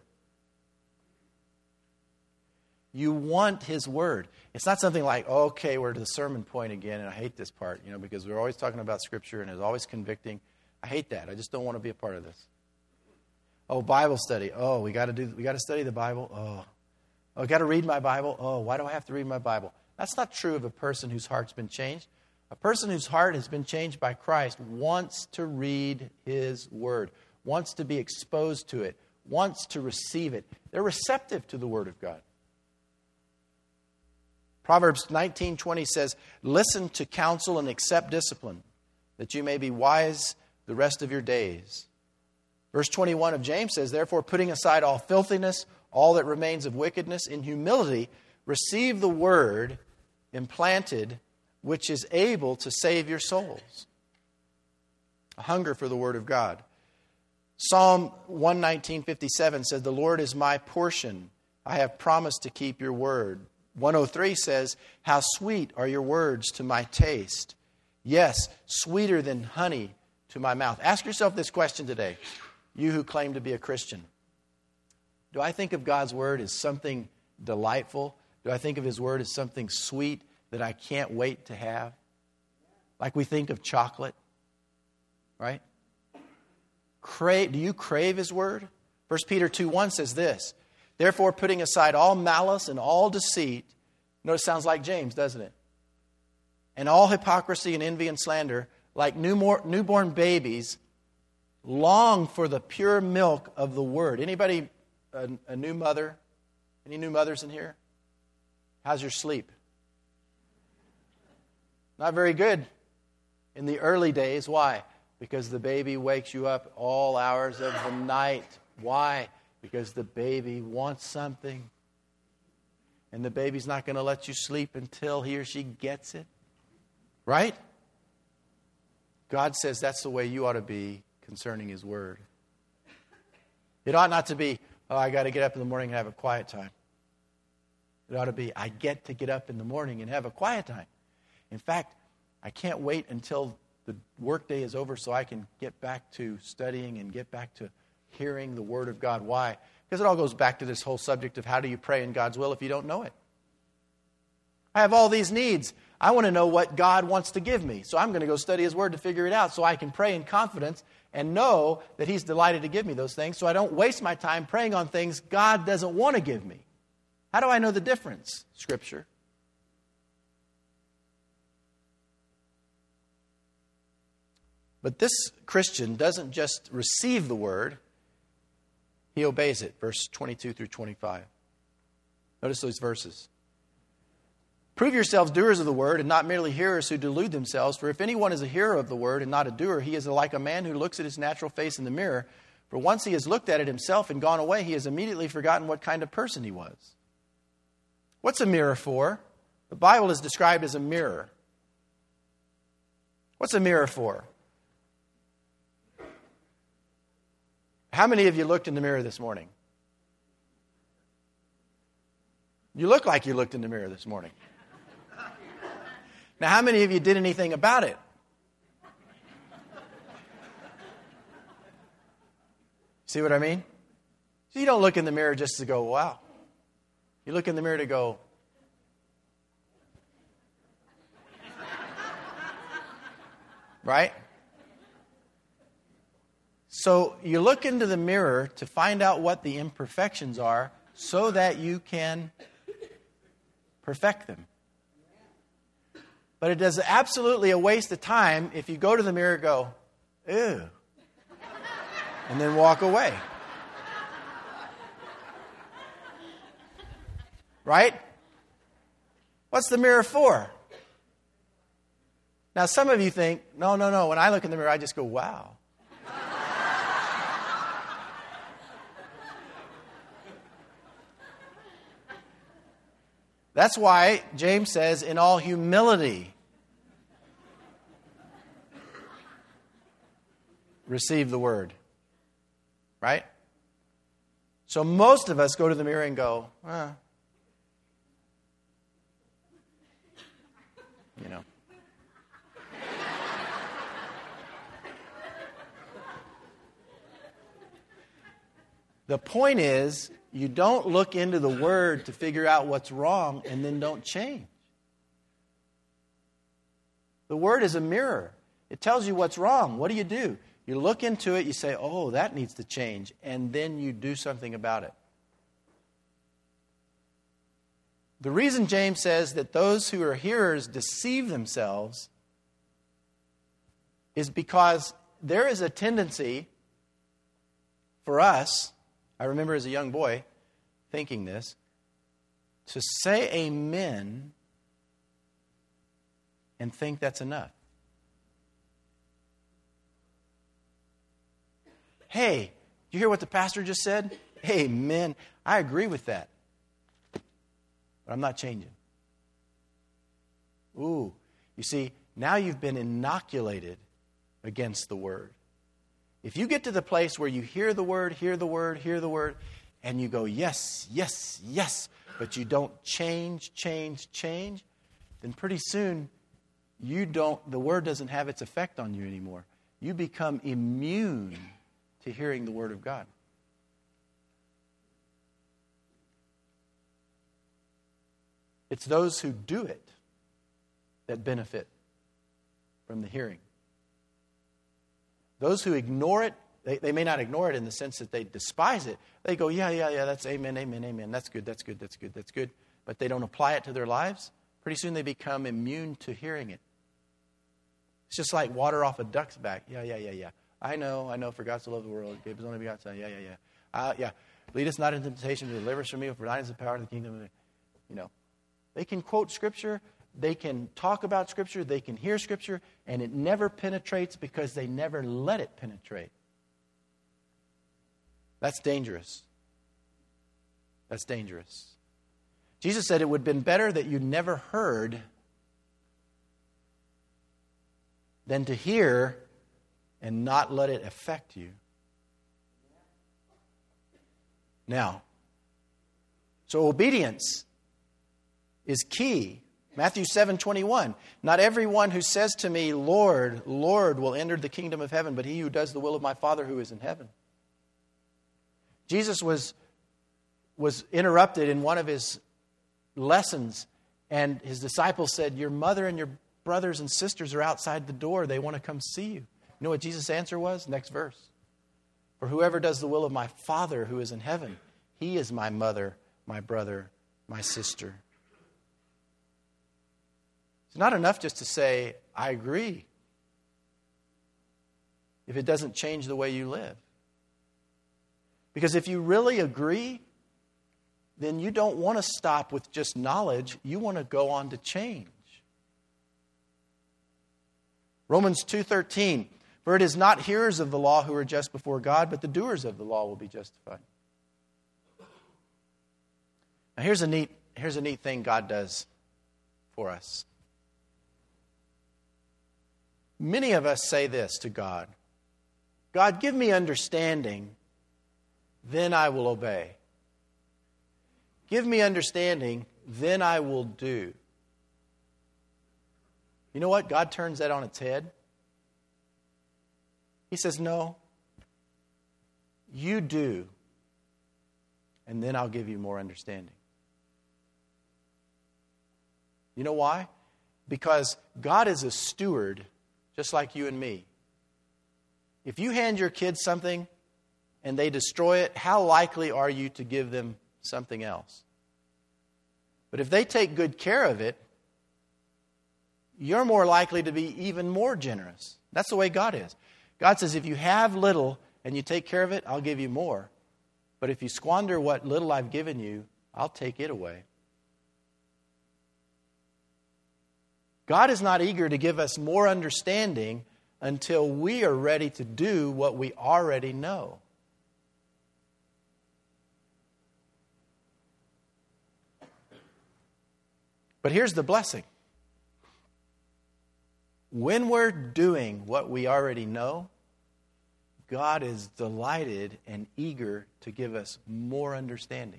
You want His word. It's not something like, okay, we're to the sermon point again, and I hate this part, because we're always talking about Scripture and it's always convicting. I hate that. I just don't want to be a part of this. Oh, Bible study. Oh, we got to study the Bible. Oh, I got to read my Bible. Oh, why do I have to read my Bible? That's not true of a person whose heart's been changed. A person whose heart has been changed by Christ wants to read His word, wants to be exposed to it, wants to receive it. They're receptive to the word of God. Proverbs 19:20 says, listen to counsel and accept discipline, that you may be wise the rest of your days. Verse 21 of James says, therefore, putting aside all filthiness, all that remains of wickedness, in humility, receive the word implanted, which is able to save your souls. A hunger for the word of God. Psalm 119:57 says, "The Lord is my portion. I have promised to keep your word." 103 says, "How sweet are your words to my taste. Yes, sweeter than honey to my mouth." Ask yourself this question today, you who claim to be a Christian. Do I think of God's word as something delightful? Do I think of His word as something sweet that I can't wait to have? Like we think of chocolate, right? Do you crave His word? 1 Peter 2:1 says this, "Therefore, putting aside all malice and all deceit," notice it sounds like James, doesn't it? "And all hypocrisy and envy and slander, like newborn babies, long for the pure milk of the word." Anybody a new mother? Any new mothers in here? How's your sleep? Not very good in the early days. Why? Because the baby wakes you up all hours of the night. Why? Because the baby wants something. And the baby's not going to let you sleep until he or she gets it. Right? God says that's the way you ought to be concerning His word. It ought not to be, "Oh, I got to get up in the morning and have a quiet time." It ought to be, "I get to get up in the morning and have a quiet time. In fact, I can't wait until the workday is over so I can get back to studying and get back to hearing the Word of God." Why? Because it all goes back to this whole subject of how do you pray in God's will if you don't know it. I have all these needs. I want to know what God wants to give me. So I'm going to go study His Word to figure it out so I can pray in confidence and know that He's delighted to give me those things so I don't waste my time praying on things God doesn't want to give me. How do I know the difference? Scripture. But this Christian doesn't just receive the word, he obeys it. Verse 22 through 25. Notice those verses. "Prove yourselves doers of the word and not merely hearers who delude themselves. For if anyone is a hearer of the word and not a doer, he is like a man who looks at his natural face in the mirror. For once he has looked at it himself and gone away, he has immediately forgotten what kind of person he was." What's a mirror for? The Bible is described as a mirror. What's a mirror for? How many of you looked in the mirror this morning? You look like you looked in the mirror this morning. Now, how many of you did anything about it? See what I mean? So you don't look in the mirror just to go, "Wow." You look in the mirror to go, right? So you look into the mirror to find out what the imperfections are so that you can perfect them. But it is absolutely a waste of time if you go to the mirror and go, "Ew," and then walk away. Right? What's the mirror for? Now, some of you think, no. When I look in the mirror, I just go, "Wow." That's why James says, "In all humility, receive the word." Right? So most of us go to the mirror and go, you know. The point is, you don't look into the Word to figure out what's wrong and then don't change. The Word is a mirror. It tells you what's wrong. What do? You look into it, you say, "Oh, that needs to change," and then you do something about it. The reason James says that those who are hearers deceive themselves is because there is a tendency for us, I remember as a young boy thinking this, to say amen and think that's enough. Hey, you hear what the pastor just said? Amen. I agree with that. but I'm not changing. Ooh, you see, now you've been inoculated against the Word. If you get to the place where you hear the Word, and you go, yes, yes, yes, but you don't change, then pretty soon the Word doesn't have its effect on you anymore. You become immune to hearing the Word of God. It's those who do it that benefit from the hearing. Those who ignore it, they may not ignore it in the sense that they despise it. They go, yeah, that's amen. That's good. But they don't apply it to their lives. Pretty soon they become immune to hearing it. It's just like water off a duck's back. Yeah. I know, for God so loved the world, gave His only begotten Son. Yeah. Lead us not into temptation, to deliver us from evil, for thine is the power of the kingdom. They can quote Scripture, they can talk about Scripture, they can hear Scripture, and it never penetrates because they never let it penetrate. That's dangerous. Jesus said it would have been better that you never heard than to hear and not let it affect you. Now, so obedience is key. Matthew 7:21. Not everyone who says to me, Lord, Lord, will enter the kingdom of heaven, but he who does the will of my Father who is in heaven. Jesus was interrupted in one of his lessons, and his disciples said, your mother and your brothers and sisters are outside the door. They want to come see you. You know what Jesus' answer was? Next verse. For whoever does the will of my Father who is in heaven, he is my mother, my brother, my sister. It's not enough just to say, I agree, if it doesn't change the way you live. Because if you really agree, then you don't want to stop with just knowledge. You want to go on to change. Romans 2:13, for it is not hearers of the law who are just before God, but the doers of the law will be justified. Now here's a neat thing God does for us. Many of us say this to God, God, give me understanding, then I will obey. Give me understanding, then I will do. You know what? God turns that on its head. He says, no, you do, and then I'll give you more understanding. You know why? Because God is a steward, just like you and me. If you hand your kids something and they destroy it, how likely are you to give them something else? But if they take good care of it, you're more likely to be even more generous. That's the way God is. God says, if you have little and you take care of it, I'll give you more. But if you squander what little I've given you, I'll take it away. God is not eager to give us more understanding until we are ready to do what we already know. But here's the blessing. When we're doing what we already know, God is delighted and eager to give us more understanding.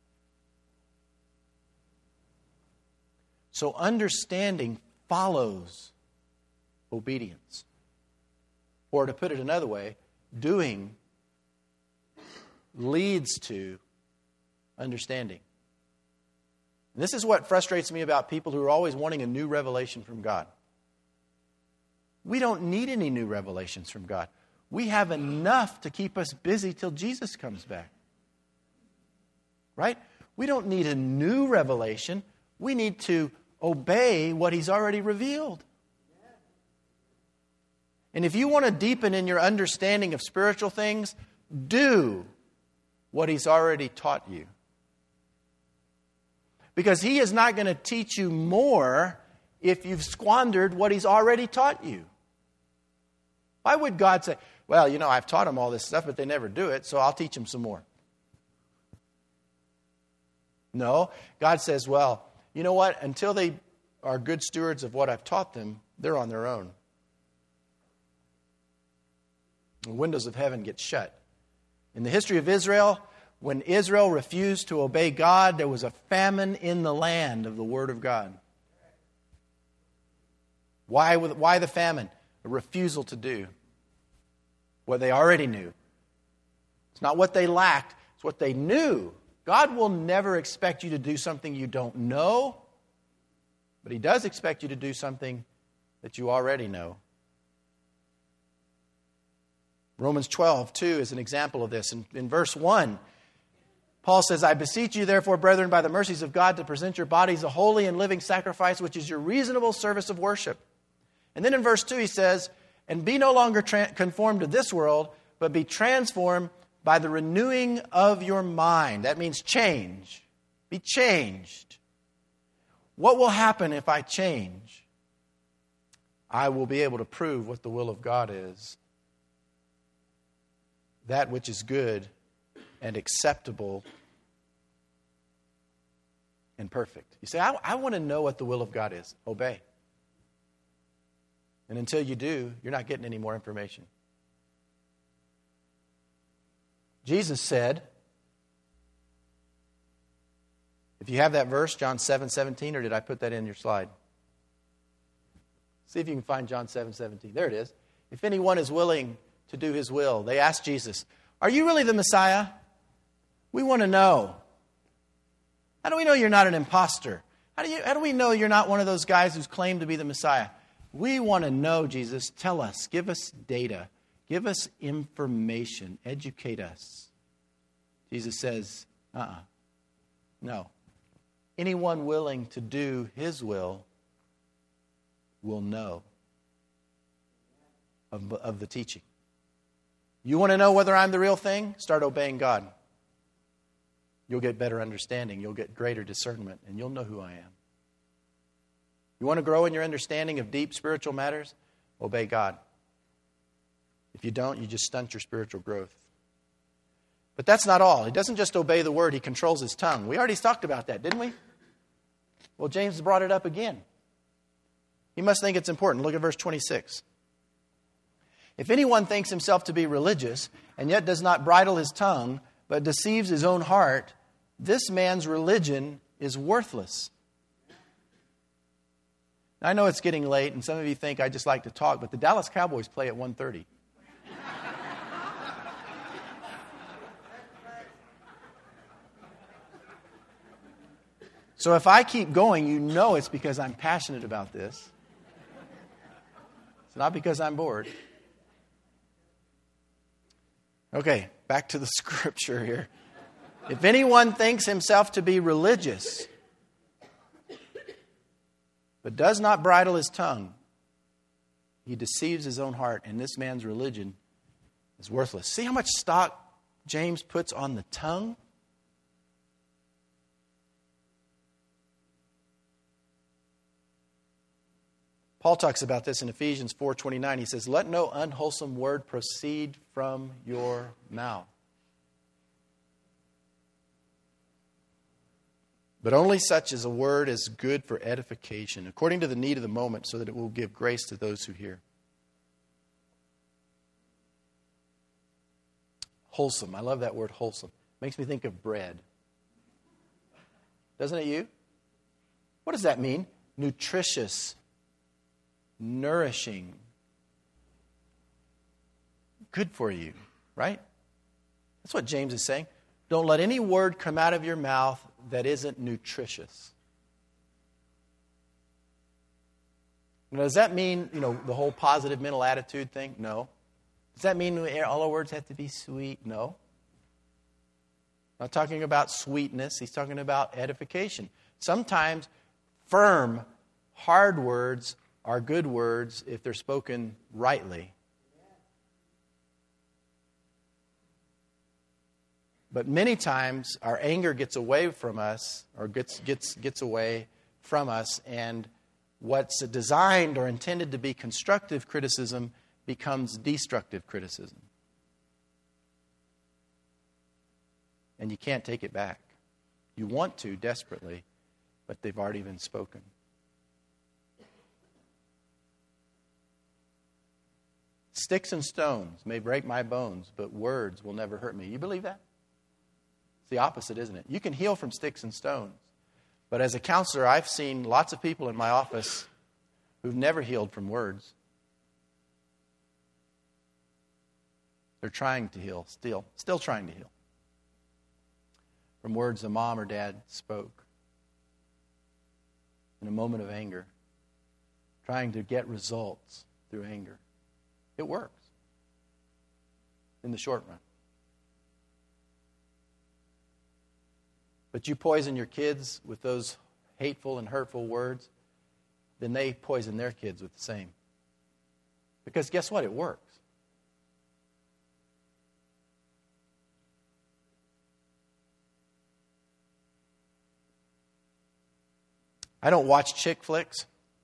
So understanding follows obedience. Or to put it another way, doing leads to understanding. And this is what frustrates me about people who are always wanting a new revelation from God. We don't need any new revelations from God. We have enough to keep us busy till Jesus comes back. Right? We don't need a new revelation. We need to obey what He's already revealed. And if you want to deepen in your understanding of spiritual things, do what He's already taught you. Because He is not going to teach you more if you've squandered what He's already taught you. Why would God say, well, I've taught them all this stuff, but they never do it, so I'll teach them some more? No. God says, well, you know what? Until they are good stewards of what I've taught them, they're on their own. The windows of heaven get shut. In the history of Israel, when Israel refused to obey God, there was a famine in the land of the Word of God. Why the famine? A refusal to do what they already knew. It's not what they lacked, it's what they knew. God will never expect you to do something you don't know, but He does expect you to do something that you already know. Romans 12:2 is an example of this. In verse 1, Paul says, I beseech you, therefore, brethren, by the mercies of God, to present your bodies a holy and living sacrifice, which is your reasonable service of worship. And then in verse 2 he says, and be no longer conformed to this world, but be transformed by the renewing of your mind. That means change. Be changed. What will happen if I change? I will be able to prove what the will of God is. That which is good and acceptable and perfect. You say, I want to know what the will of God is. Obey. And until you do, you're not getting any more information. Jesus said, if you have that verse, John 7:17, or did I put that in your slide? See if you can find John 7:17. There it is. If anyone is willing to do His will, they asked Jesus, are you really the Messiah? We want to know. How do we know you're not an imposter? How do we know you're not one of those guys who's claimed to be the Messiah? We want to know, Jesus. Tell us. Give us data. Give us information. Educate us. Jesus says, no. Anyone willing to do His will know of the teaching. You want to know whether I'm the real thing? Start obeying God. You'll get better understanding. You'll get greater discernment, and you'll know who I am. You want to grow in your understanding of deep spiritual matters? Obey God. If you don't, you just stunt your spiritual growth. But that's not all. He doesn't just obey the word. He controls his tongue. We already talked about that, didn't we? Well, James brought it up again. He must think it's important. Look at verse 26. If anyone thinks himself to be religious and yet does not bridle his tongue, but deceives his own heart, this man's religion is worthless. Now, I know it's getting late, and some of you think I just like to talk, but the Dallas Cowboys play at 1:30. So if I keep going, you know it's because I'm passionate about this. It's not because I'm bored. Okay, back to the scripture here. If anyone thinks himself to be religious, but does not bridle his tongue, he deceives his own heart, and this man's religion is worthless. See how much stock James puts on the tongue? Paul talks about this in Ephesians 4:29. He says, let no unwholesome word proceed from your mouth, but only such as a word is good for edification, according to the need of the moment, so that it will give grace to those who hear. Wholesome. I love that word, wholesome. Makes me think of bread. Doesn't it you? What does that mean? Nutritious. Nourishing. Good for you, right? That's what James is saying. Don't let any word come out of your mouth that isn't nutritious. Now, does that mean, the whole positive mental attitude thing? No. Does that mean all our words have to be sweet? No. Not talking about sweetness. He's talking about edification. Sometimes firm, hard words are good words if they're spoken rightly. But many times our anger gets away from us, or gets away from us, and what's designed or intended to be constructive criticism becomes destructive criticism. And you can't take it back. You want to desperately, but they've already been spoken. Sticks and stones may break my bones, but words will never hurt me. You believe that? It's the opposite, isn't it? You can heal from sticks and stones. But as a counselor, I've seen lots of people in my office who've never healed from words. They're trying to heal, still trying to heal. From words the mom or dad spoke in a moment of anger, trying to get results through anger. It works in the short run. But you poison your kids with those hateful and hurtful words, then they poison their kids with the same. Because guess what? It works. I don't watch chick flicks.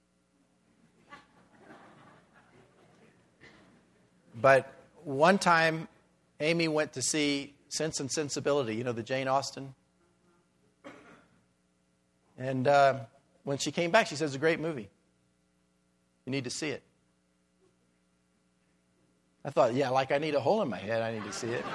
But one time, Amy went to see Sense and Sensibility, the Jane Austen. And when she came back, she says, it's a great movie. You need to see it. I thought, yeah, like I need a hole in my head, I need to see it.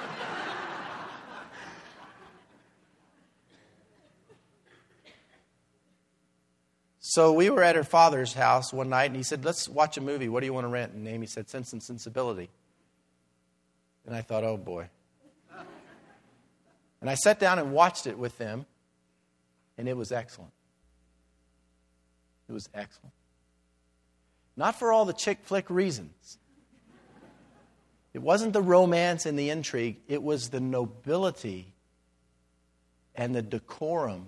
So we were at her father's house one night, and he said, let's watch a movie. What do you want to rent? And Amy said, Sense and Sensibility. And I thought, oh, boy. And I sat down and watched it with them, and it was excellent. It was excellent. Not for all the chick flick reasons. It wasn't the romance and the intrigue. It was the nobility and the decorum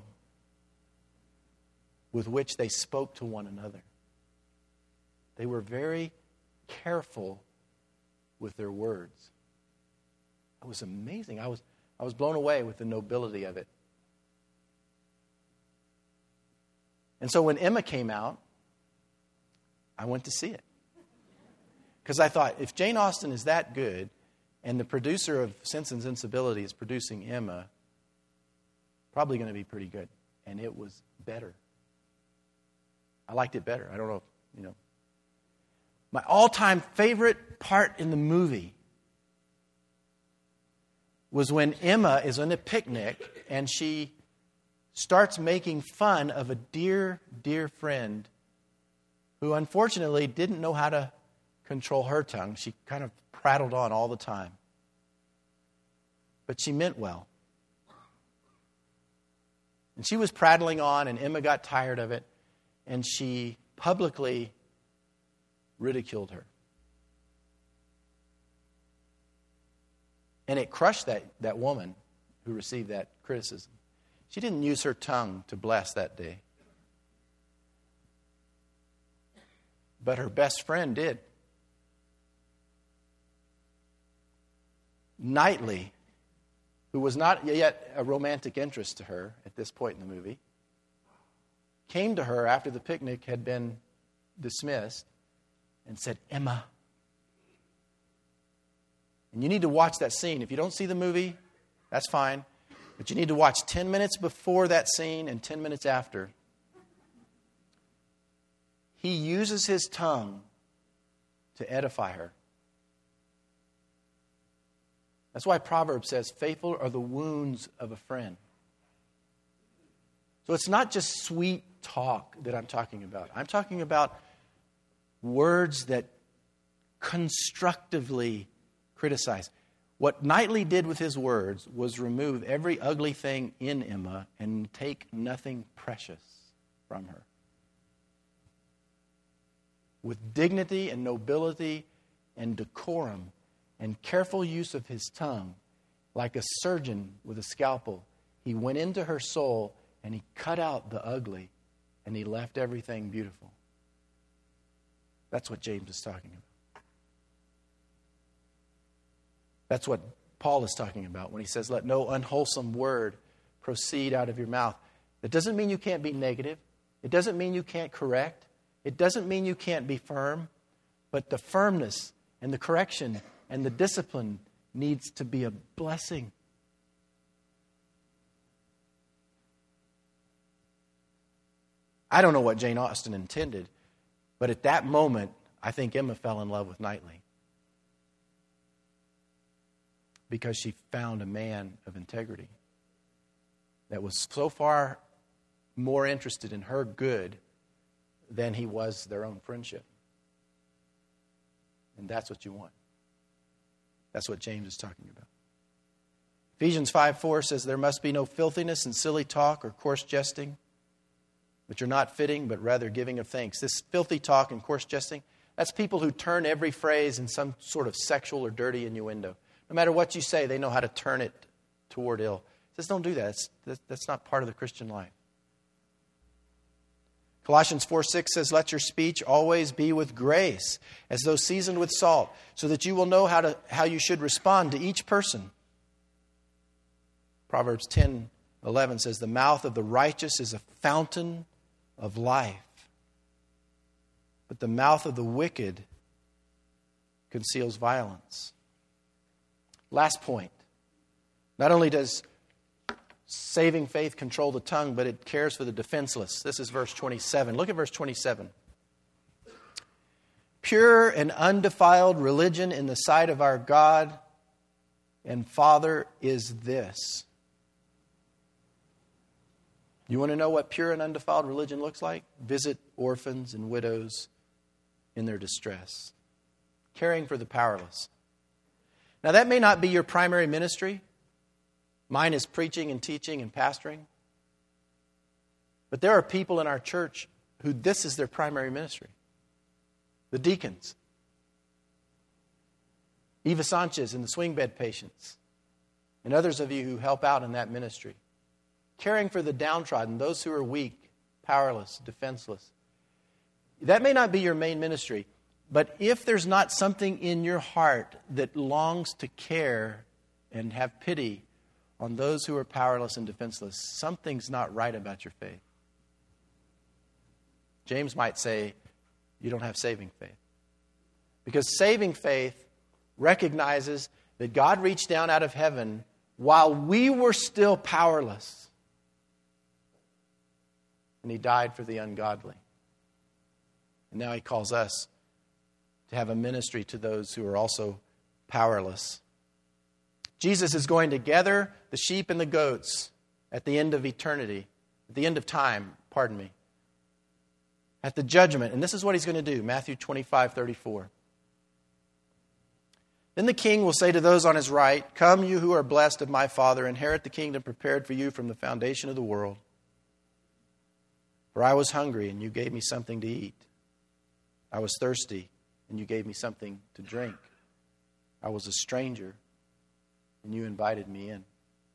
with which they spoke to one another. They were very careful with their words. It was amazing. I was blown away with the nobility of it. And so when Emma came out, I went to see it. Because I thought, if Jane Austen is that good, and the producer of Sense and Sensibility is producing Emma, probably going to be pretty good. And it was better. I liked it better. I don't know, My all-time favorite part in the movie was when Emma is on a picnic and she starts making fun of a dear, dear friend who unfortunately didn't know how to control her tongue. She kind of prattled on all the time. But she meant well. And she was prattling on, and Emma got tired of it, and she publicly ridiculed her. And it crushed that woman who received that criticism. She didn't use her tongue to bless that day. But her best friend did. Knightley, who was not yet a romantic interest to her at this point in the movie, came to her after the picnic had been dismissed and said, Emma. And you need to watch that scene. If you don't see the movie, that's fine. But you need to watch 10 minutes before that scene and 10 minutes after. He uses his tongue to edify her. That's why Proverbs says, faithful are the wounds of a friend. So it's not just sweet talk that I'm talking about. I'm talking about words that constructively criticize. What Knightley did with his words was remove every ugly thing in Emma and take nothing precious from her. With dignity and nobility and decorum and careful use of his tongue, like a surgeon with a scalpel, he went into her soul and he cut out the ugly and he left everything beautiful. That's what James is talking about. That's what Paul is talking about when he says, let no unwholesome word proceed out of your mouth. It doesn't mean you can't be negative. It doesn't mean you can't correct. It doesn't mean you can't be firm. But the firmness and the correction and the discipline needs to be a blessing. I don't know what Jane Austen intended, but at that moment, I think Emma fell in love with Knightley. Because she found a man of integrity that was so far more interested in her good than he was their own friendship. And that's what you want. That's what James is talking about. Ephesians 5:4 says, there must be no filthiness and silly talk or coarse jesting, which are not fitting, but rather giving of thanks. This filthy talk and coarse jesting, that's people who turn every phrase in some sort of sexual or dirty innuendo. No matter what you say, they know how to turn it toward ill. He says, don't do that. That's not part of the Christian life. Colossians 4:6 says, let your speech always be with grace, as though seasoned with salt, so that you will know how you should respond to each person. Proverbs 10:11 says, the mouth of the righteous is a fountain of life, but the mouth of the wicked conceals violence. Last point. Not only does saving faith control the tongue, but it cares for the defenseless. This is verse 27. Look at verse 27. Pure and undefiled religion in the sight of our God and Father is this. You want to know what pure and undefiled religion looks like? Visit orphans and widows in their distress. Caring for the powerless. Now, that may not be your primary ministry. Mine is preaching and teaching and pastoring. But there are people in our church who this is their primary ministry. The deacons. Eva Sanchez and the swing bed patients. And others of you who help out in that ministry. Caring for the downtrodden, those who are weak, powerless, defenseless. That may not be your main ministry. But if there's not something in your heart that longs to care and have pity on those who are powerless and defenseless, something's not right about your faith. James might say, you don't have saving faith. Because saving faith recognizes that God reached down out of heaven while we were still powerless. And He died for the ungodly. And now He calls us to have a ministry to those who are also powerless. Jesus is going to gather the sheep and the goats at the end of eternity, at the end of time, at the judgment. And this is what He's going to do, Matthew 25:34. Then the king will say to those on his right, come, you who are blessed of my Father, inherit the kingdom prepared for you from the foundation of the world. For I was hungry, and you gave me something to eat. I was thirsty, and you gave me something to drink. I was a stranger, and you invited me in.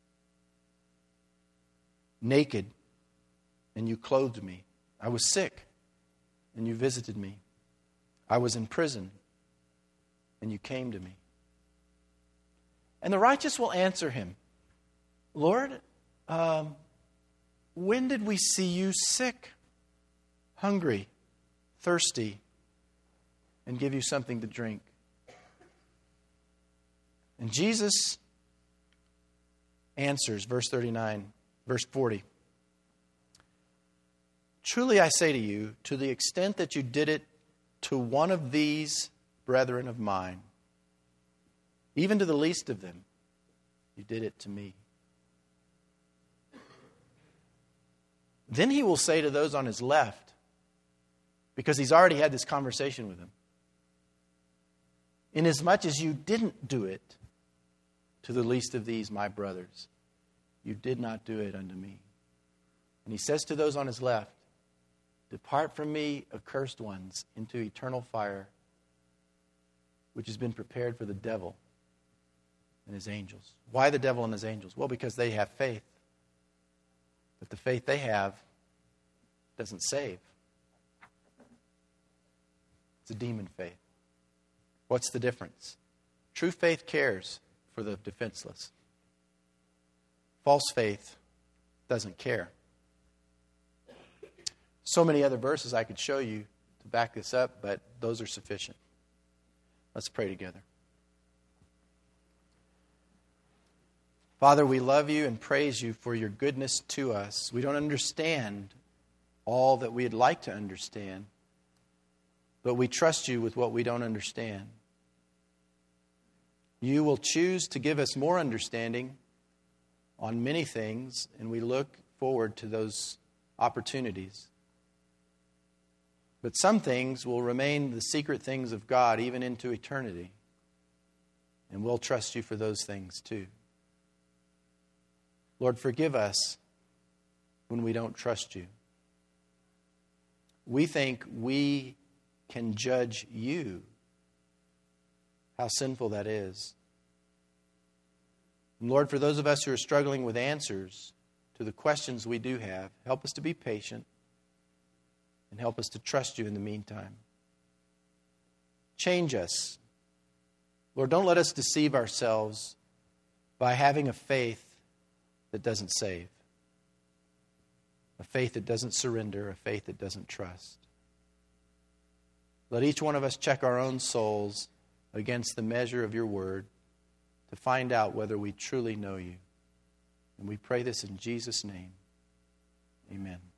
Naked, and you clothed me. I was sick, and you visited me. I was in prison, and you came to me. And the righteous will answer him, Lord, when did we see you sick, hungry, thirsty, and give you something to drink? And Jesus answers, verse 40. Truly I say to you, to the extent that you did it to one of these brethren of mine, even to the least of them, you did it to me. Then He will say to those on His left, because He's already had this conversation with them, inasmuch as you didn't do it to the least of these, my brothers, you did not do it unto me. And He says to those on His left, depart from me, accursed ones, into eternal fire, which has been prepared for the devil and his angels. Why the devil and his angels? Well, because they have faith. But the faith they have doesn't save. It's a demon faith. What's the difference? True faith cares for the defenseless. False faith doesn't care. So many other verses I could show you to back this up, but those are sufficient. Let's pray together. Father, we love you and praise you for your goodness to us. We don't understand all that we'd like to understand, but we trust you with what we don't understand. You will choose to give us more understanding on many things, and we look forward to those opportunities. But some things will remain the secret things of God even into eternity, and we'll trust you for those things too. Lord, forgive us when we don't trust you. We think we can judge you. How sinful that is. And Lord, for those of us who are struggling with answers to the questions we do have, help us to be patient and help us to trust you in the meantime. Change us. Lord, don't let us deceive ourselves by having a faith that doesn't save, a faith that doesn't surrender, a faith that doesn't trust. Let each one of us check our own souls against the measure of your word to find out whether we truly know you. And we pray this in Jesus' name. Amen.